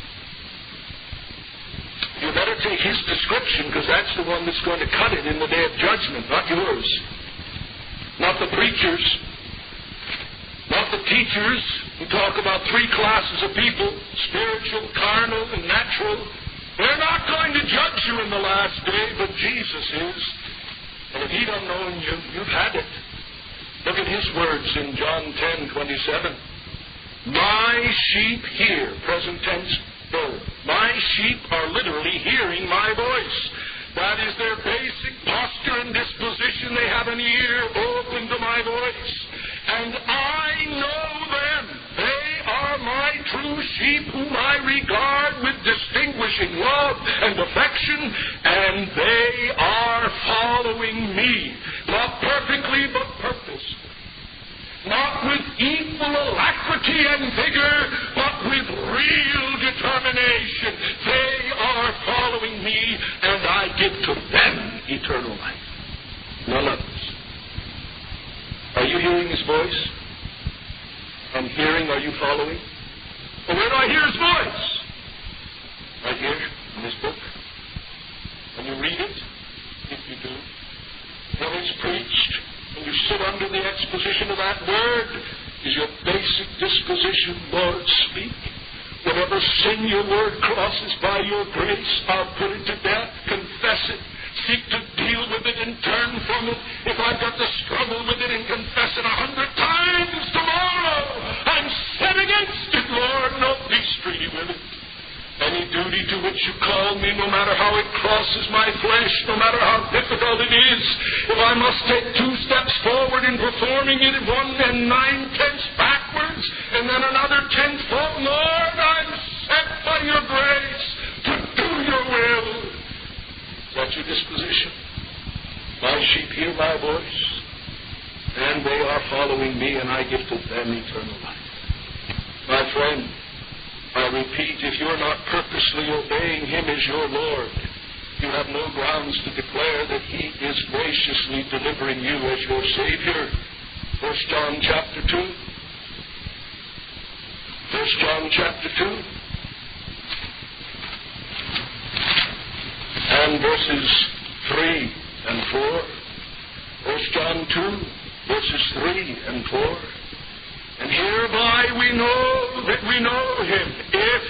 You better take His description, because that's the one that's going to cut it in the day of judgment, not yours. Not the preachers. Not the teachers who talk about three classes of people, spiritual, carnal, and natural. They're not going to judge you in the last day, but Jesus is. And if He doesn't own you, you've had it. Look at His words in John 10:27. My sheep hear, present tense, verb. My sheep are literally hearing my voice. That is their basic posture and disposition. They have an ear open to my voice. And I know them. They are my true sheep whom I regard with distinguishing love and affection, and they are following me. Not perfectly, but purposefully. Not with equal alacrity and vigor, but with real determination. They are following me, and I give to them eternal life. None others. Are you hearing His voice? I'm hearing, are you following? Well, where do I hear His voice? Right here, in this book. When you read it, if you do, when it's preached, and you sit under the exposition of that word, is your basic disposition, Lord, speak. Whatever sin your word crosses by your grace, I'll put it to death, confess it, seek to deal with it and turn from it. If I've got to struggle with it and confess it 100 times tomorrow, I'm set against it, Lord. No peace treaty with it. Any duty to which you call me, no matter how it crosses my flesh, no matter how difficult it is, if I must take 2 steps forward in performing it, 1 and 9/10 backwards, and then another 10 forward, Lord, I'm set by your grace to do your will. Is that your disposition? My sheep hear my voice, and they are following me, and I give to them eternal life. My friend, I repeat, if you're not purposely obeying Him as your Lord, you have no grounds to declare that He is graciously delivering you as your Savior. 1 John chapter 2. 1 John chapter 2. And verses 3 and 4. 1 John 2, verses 3 and 4. And hereby we know that we know Him, if.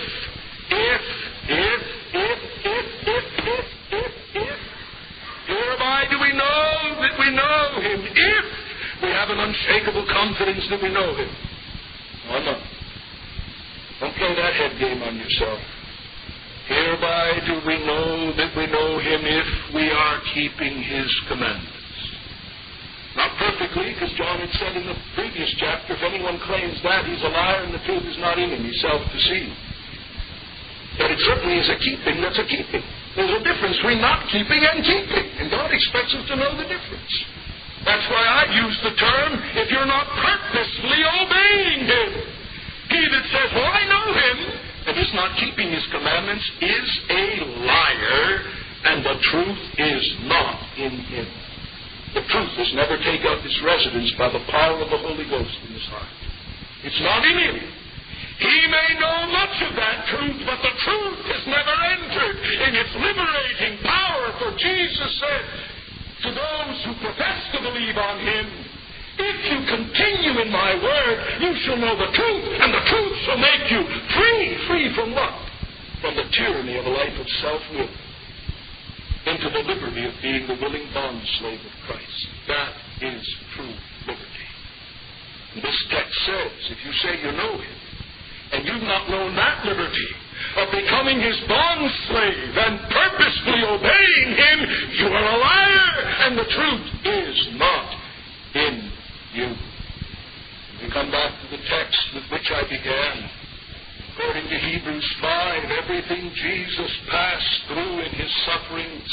Hereby do we know that we know Him, if we have an unshakable confidence that we know Him. Oh, no. Don't play that head game on yourself. Hereby do we know that we know Him, if we are keeping His commandments. Not perfectly, because John had said in the previous chapter, if anyone claims that, he's a liar and the truth is not in him. He's self-deceived. But it certainly is a keeping that's a keeping. There's a difference between not keeping and keeping, and God expects us to know the difference. That's why I use the term, if you're not purposely obeying Him. He that says, well, I know Him, and is not keeping His commandments, is a liar, and the truth is not in him. The truth has never taken up its residence by the power of the Holy Ghost in his heart. It's not in him. He may know much of that truth, but the truth has never entered in its liberating power. For Jesus said to those who profess to believe on Him, if you continue in my word, you shall know the truth, and the truth shall make you free. Free from what? From the tyranny of a life of self-will, into the liberty of being the willing bondslave of Christ. That is true liberty. And this text says, if you say you know Him, and you've not known that liberty of becoming His bondslave and purposefully obeying Him, you are a liar, and the truth is not in you. We come back to the text with which I began. According to Hebrews 5, everything Jesus passed through in His sufferings.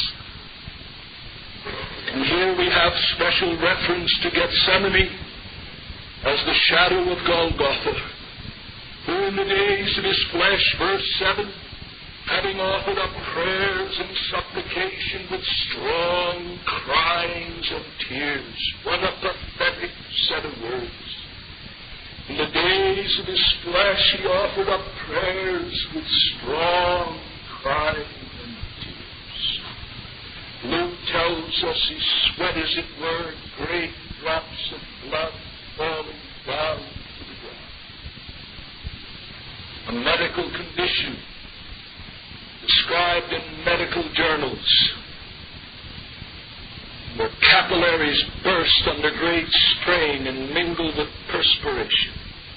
And here we have special reference to Gethsemane as the shadow of Golgotha. Who in the days of His flesh, verse 7, having offered up prayers and supplication with strong cryings and tears. What a pathetic set of words. In the days of His flesh, He offered up prayers with strong crying and tears. Luke tells us He sweat, as it were, great drops of blood falling down to the ground. A medical condition described in medical journals, where capillaries burst under great strain and mingle with perspiration.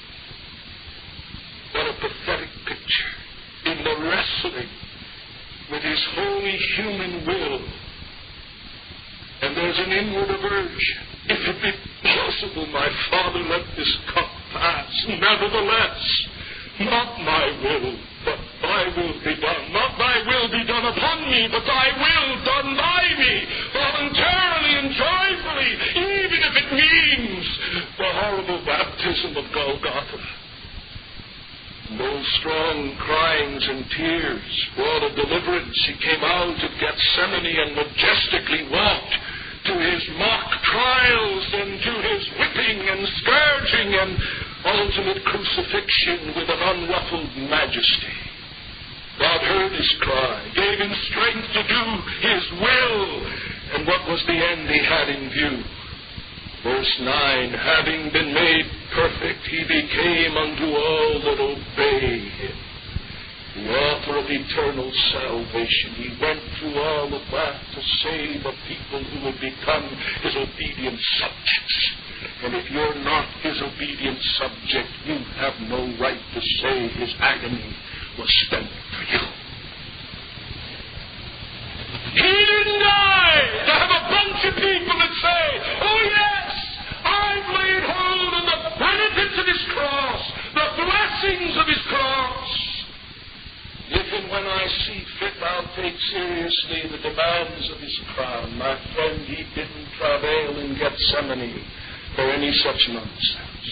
What a pathetic picture in the wrestling with His holy human will. And there's an inward aversion. If it be possible, my Father, let this cup pass. Nevertheless, not my will, but Thy will be done. Not Thy will be done upon me, but Thy will done by me, voluntarily and joyfully, even if it means the horrible baptism of Golgotha. And those strong cryings and tears brought a deliverance. He came out of Gethsemane and majestically walked to His mock trials and to His whipping and scourging and ultimate crucifixion with an unruffled majesty. God heard His cry, gave Him strength to do His will, and what was the end He had in view? Verse 9, having been made perfect, He became unto all that obey Him the author of eternal salvation. He went through all of that to save a people who would become His obedient subjects. And if you're not His obedient subject, you have no right to say His agony was spent for you. He didn't die to have a bunch of people that say, oh yes, I've laid hold on the benefits of His cross, the blessings of His cross. If and when I see fit, I'll take seriously the demands of His crown. My friend, He didn't travail in Gethsemane for any such nonsense.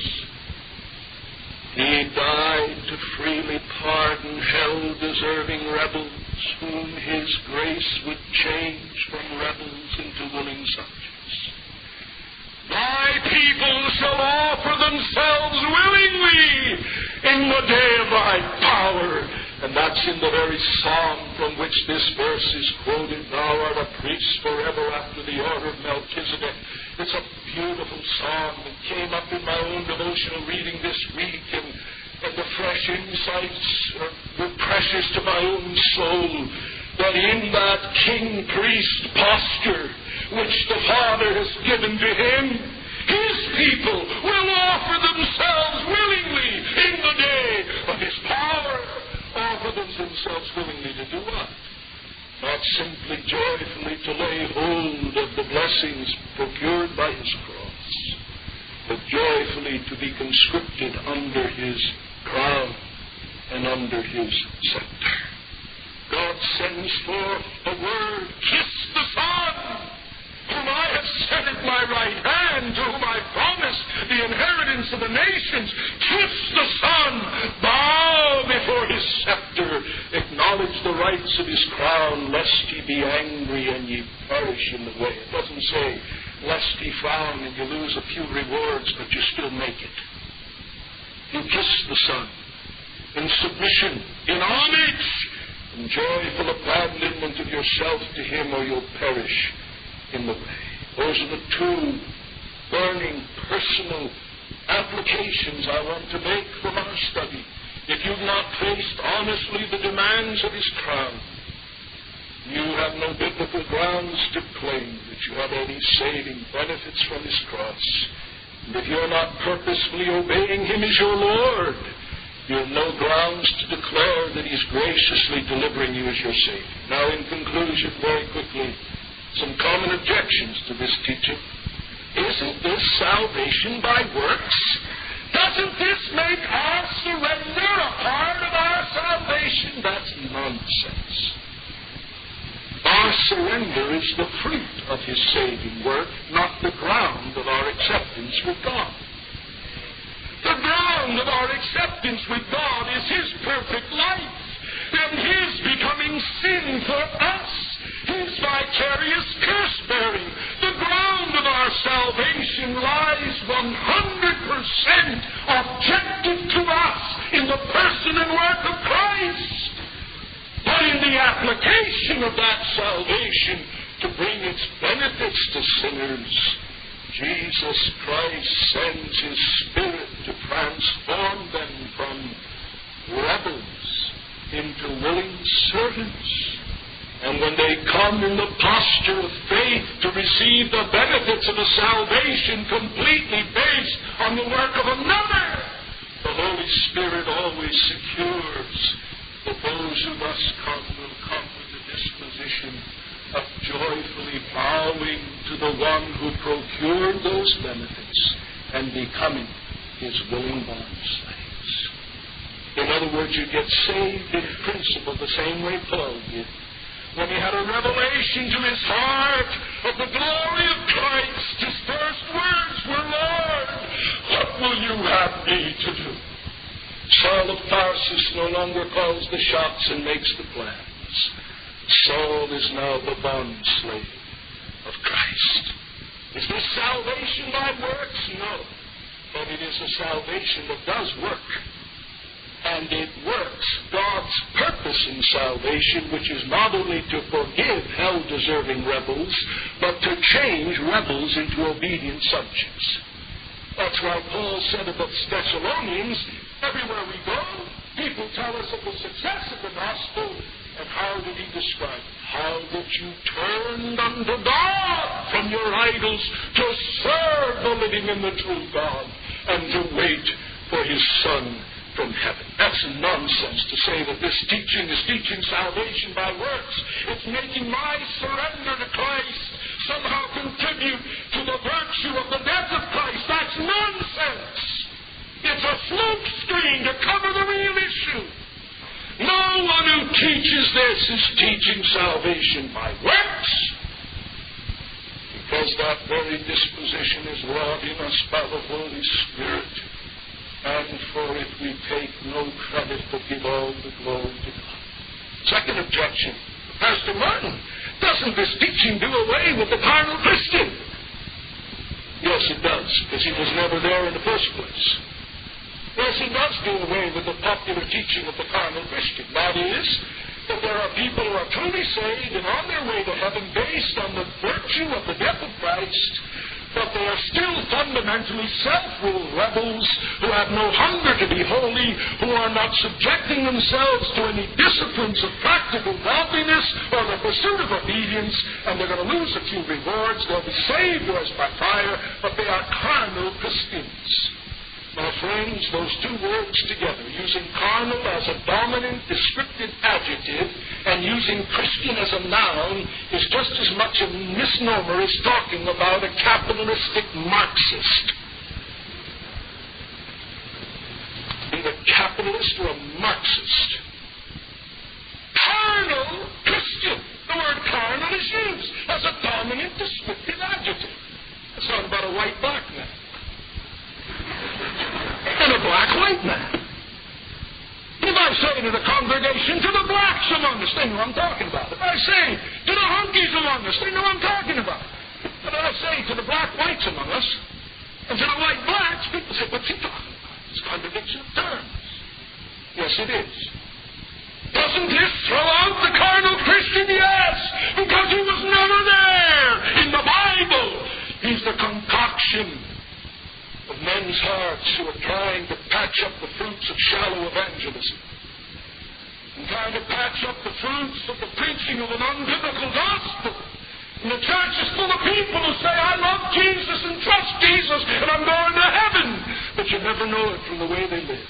He died to freely pardon hell-deserving rebels, whom His grace would change from rebels into willing subjects. My people shall offer themselves willingly in the day of Thy power. And that's in the very psalm from which this verse is quoted. Thou art a priest forever after the order of Melchizedek. It's a beautiful psalm that came up in my own devotional reading this week, and the fresh insights were precious to my own soul, that in that king-priest posture which the Father has given to Him, His people will offer themselves willingly in the day of His power. Offer themselves willingly to do what? Not simply joyfully to lay hold of the blessings procured by His cross, but joyfully to be conscripted under His crown and under His scepter. God sends forth the word, kiss the Son, whom I have set at my right hand, to whom I promised the inheritance of the nations. Kiss the Son, bow before His scepter, acknowledge the rights of His crown, lest He be angry and ye perish in the way. It doesn't say, lest He frown and you lose a few rewards, but you still make it. You kiss the Son in submission, in homage, in joyful abandonment of yourself to Him, or you'll perish in the way. Those are the two burning personal applications I want to make from our study if you've not faced honestly the demands of his crown, you have no biblical grounds to claim that you have any saving benefits from his cross. And if you're not purposefully obeying him as your Lord, you have no grounds to declare that he's graciously delivering you as your Savior. Now, in conclusion, very quickly, some common objections to this teaching. Isn't this salvation by works? Doesn't this make our surrender a part of our salvation? That's nonsense. Our surrender is the fruit of his saving work, not the ground of our acceptance with God. The ground of our acceptance with God is his perfect life and his becoming sin for us, his vicarious curse-bearing. The ground of our salvation lies 100% objective to us in the person and work of Christ. But in the application of that salvation to bring its benefits to sinners, Jesus Christ sends his Spirit to transform them from rebels into willing servants. And when they come in the posture of faith to receive the benefits of a salvation completely based on the work of another, the Holy Spirit always secures that those who must come will come with the disposition of joyfully bowing to the one who procured those benefits and becoming his willing bondslaves. In other words, you get saved in principle the same way Paul did. When he had a revelation to his heart of the glory of Christ, his first words were, Lord, what will you have me to do? Saul of Tarsus no longer calls the shots and makes the plans. Saul is now the bondslave of Christ. Is this salvation by works? No. But it is a salvation that does work. And it works God's purpose in salvation, which is not only to forgive hell-deserving rebels, but to change rebels into obedient subjects. That's why Paul said about Thessalonians, everywhere we go, people tell us of the success of the gospel. And how did he describe it? How that you turned unto God from your idols to serve the living and the true God and to wait for his Son from heaven. That's nonsense to say that this teaching is teaching salvation by works. It's making my surrender to Christ somehow contribute to the virtue of the death of Christ. That's nonsense. It's a smoke screen to cover the real issue. No one who teaches this is teaching salvation by works, because that very disposition is wrought in us by the Holy Spirit, and for it we take no credit but give all the glory to God. Second objection, Pastor Martin, doesn't this teaching do away with the carnal Christian? Yes, it does, because he was never there in the first place. Yes, it does do away with the popular teaching of the carnal Christian. That is, that there are people who are truly saved and on their way to heaven based on the virtue of the death of Christ, but they are still fundamentally self-willed rebels who have no hunger to be holy, who are not subjecting themselves to any disciplines of practical godliness or the pursuit of obedience, and they're going to lose a few rewards. They'll be saved as by fire, but they are carnal Christians. My friends, those two words together, using carnal as a dominant descriptive adjective and using Christian as a noun, is just as much a misnomer as talking about a capitalistic Marxist. Be a capitalist or a Marxist. Carnal Christian. The word carnal is used as a dominant descriptive adjective. It's not about a white-black man. And a black-white man. If I say to the congregation, to the blacks among us, they know what I'm talking about. If I say to the hunkies among us, they know what I'm talking about. But if I say to the black-whites among us, and to the white-blacks, people say, what's he talking about? It's contradiction of terms. Yes, it is. Doesn't this throw out the carnal Christian? Yes, because he was never there in the Bible. He's the concoction of men's hearts who are trying to patch up the fruits of shallow evangelism, and trying to patch up the fruits of the preaching of an unbiblical gospel. And the church is full of people who say, I love Jesus and trust Jesus and I'm going to heaven. But you never know it from the way they live.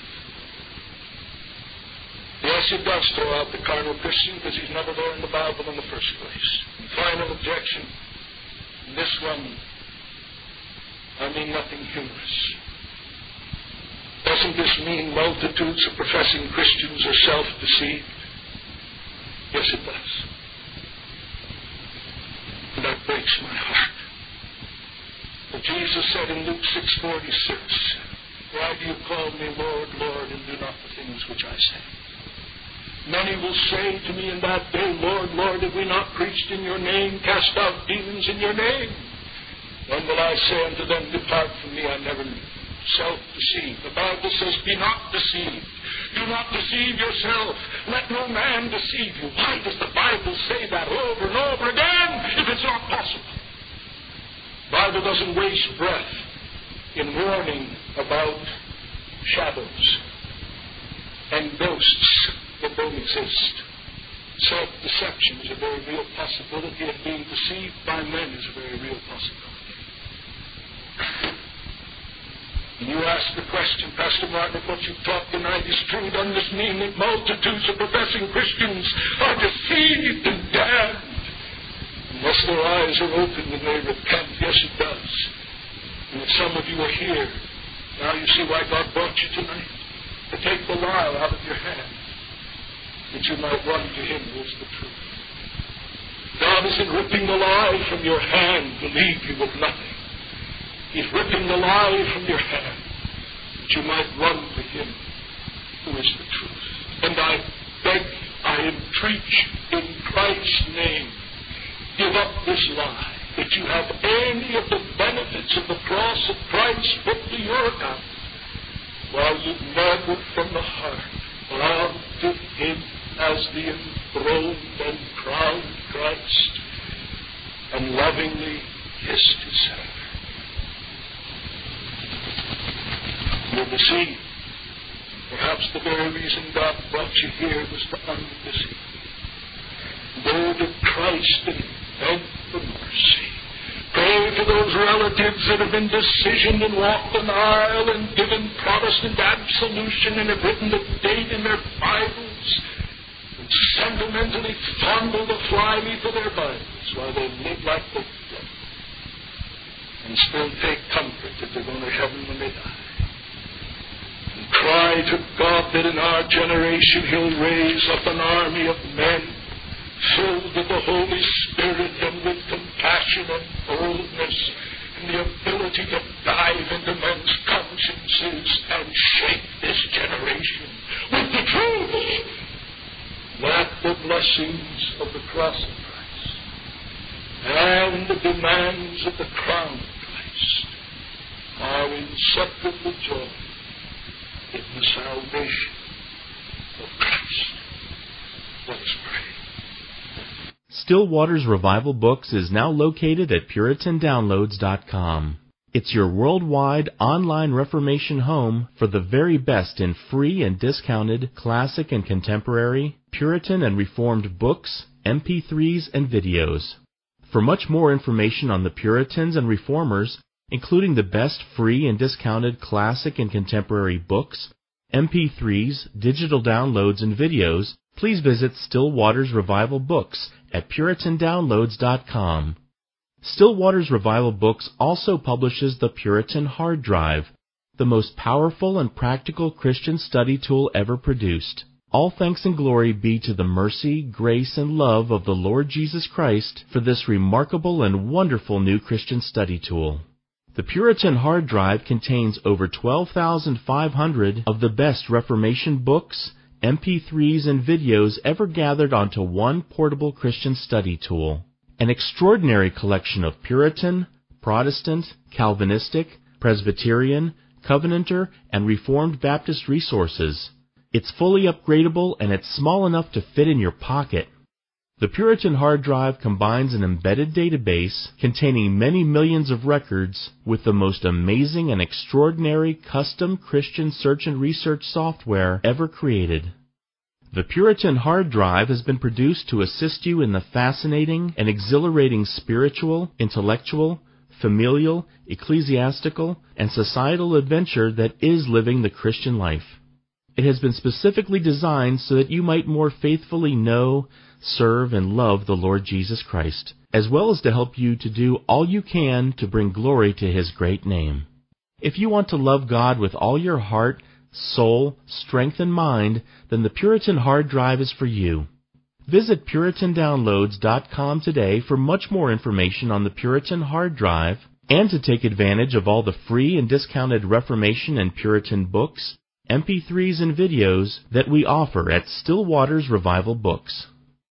Yes, it does throw out the carnal Christian because he's never learned the Bible in the first place. And final objection, this one, I mean nothing humorous. Doesn't this mean multitudes of professing Christians are self-deceived? Yes, it does. And that breaks my heart. But Jesus said in Luke 6:46, why do you call me Lord, Lord, and do not the things which I say? Many will say to me in that day, Lord, Lord, have we not preached in your name, cast out demons in your name? Then will I say unto them, depart from me, I never knew you. Self-deceived. The Bible says, be not deceived. Do not deceive yourself. Let no man deceive you. Why does the Bible say that over and over again if it's not possible? The Bible doesn't waste breath in warning about shadows and ghosts that don't exist. Self-deception is a very real possibility, and being deceived by men is a very real possibility. You ask the question, Pastor Martin, if what you've taught tonight is true, doesn't this mean that multitudes of professing Christians are deceived and damned? Unless their eyes are opened and they repent, yes, it does. And if some of you are here, now you see why God brought you tonight, to take the lie out of your hand, that you might run to Him who is the truth. God isn't ripping the lie from your hand to leave you with nothing. He's ripping the lie from your hand that you might run to Him who is the truth. And I beg, I entreat you in Christ's name, give up this lie that you have any of the benefits of the cross of Christ put to your account while you never from the heart bow to Him as the enthroned and crowned Christ and lovingly kissed His hand. You're deceived. Perhaps the very reason God brought you here was to undeceive. Go to Christ and beg for mercy. Pray to those relatives that have been decisioned and walked an aisle and given Protestant absolution and have written the date in their Bibles and sentimentally fondle the flyleaf of their Bibles while they live like they did and still take comfort that they're going to heaven when they die. Cry to God that in our generation He'll raise up an army of men filled with the Holy Spirit and with compassion and boldness and the ability to dive into men's consciences and shape this generation with the truth that the blessings of the cross of Christ and the demands of the crown of Christ are inseparable joy in the salvation of Christ. Let us pray. Still Waters Revival Books is now located at PuritanDownloads.com. It's your worldwide online Reformation home for the very best in free and discounted classic and contemporary, Puritan and Reformed books, MP3s, and videos. For much more information on the Puritans and Reformers, including the best free and discounted classic and contemporary books, MP3s, digital downloads, and videos, please visit Still Waters Revival Books at PuritanDownloads.com. Still Waters Revival Books also publishes the Puritan Hard Drive, the most powerful and practical Christian study tool ever produced. All thanks and glory be to the mercy, grace, and love of the Lord Jesus Christ for this remarkable and wonderful new Christian study tool. The Puritan Hard Drive contains over 12,500 of the best Reformation books, MP3s, and videos ever gathered onto one portable Christian study tool. An extraordinary collection of Puritan, Protestant, Calvinistic, Presbyterian, Covenanter, and Reformed Baptist resources. It's fully upgradable and it's small enough to fit in your pocket. The Puritan hard drive combines an embedded database containing many millions of records with the most amazing and extraordinary custom Christian search and research software ever created. The Puritan hard drive has been produced to assist you in the fascinating and exhilarating spiritual, intellectual, familial, ecclesiastical, and societal adventure that is living the Christian life. It has been specifically designed so that you might more faithfully know, serve, and love the Lord Jesus Christ, as well as to help you to do all you can to bring glory to His great name. If you want to love God with all your heart, soul, strength, and mind, then the Puritan hard drive is for you. Visit PuritanDownloads.com today for much more information on the Puritan hard drive and to take advantage of all the free and discounted Reformation and Puritan books, MP3s, and videos that we offer at Still Waters Revival Books.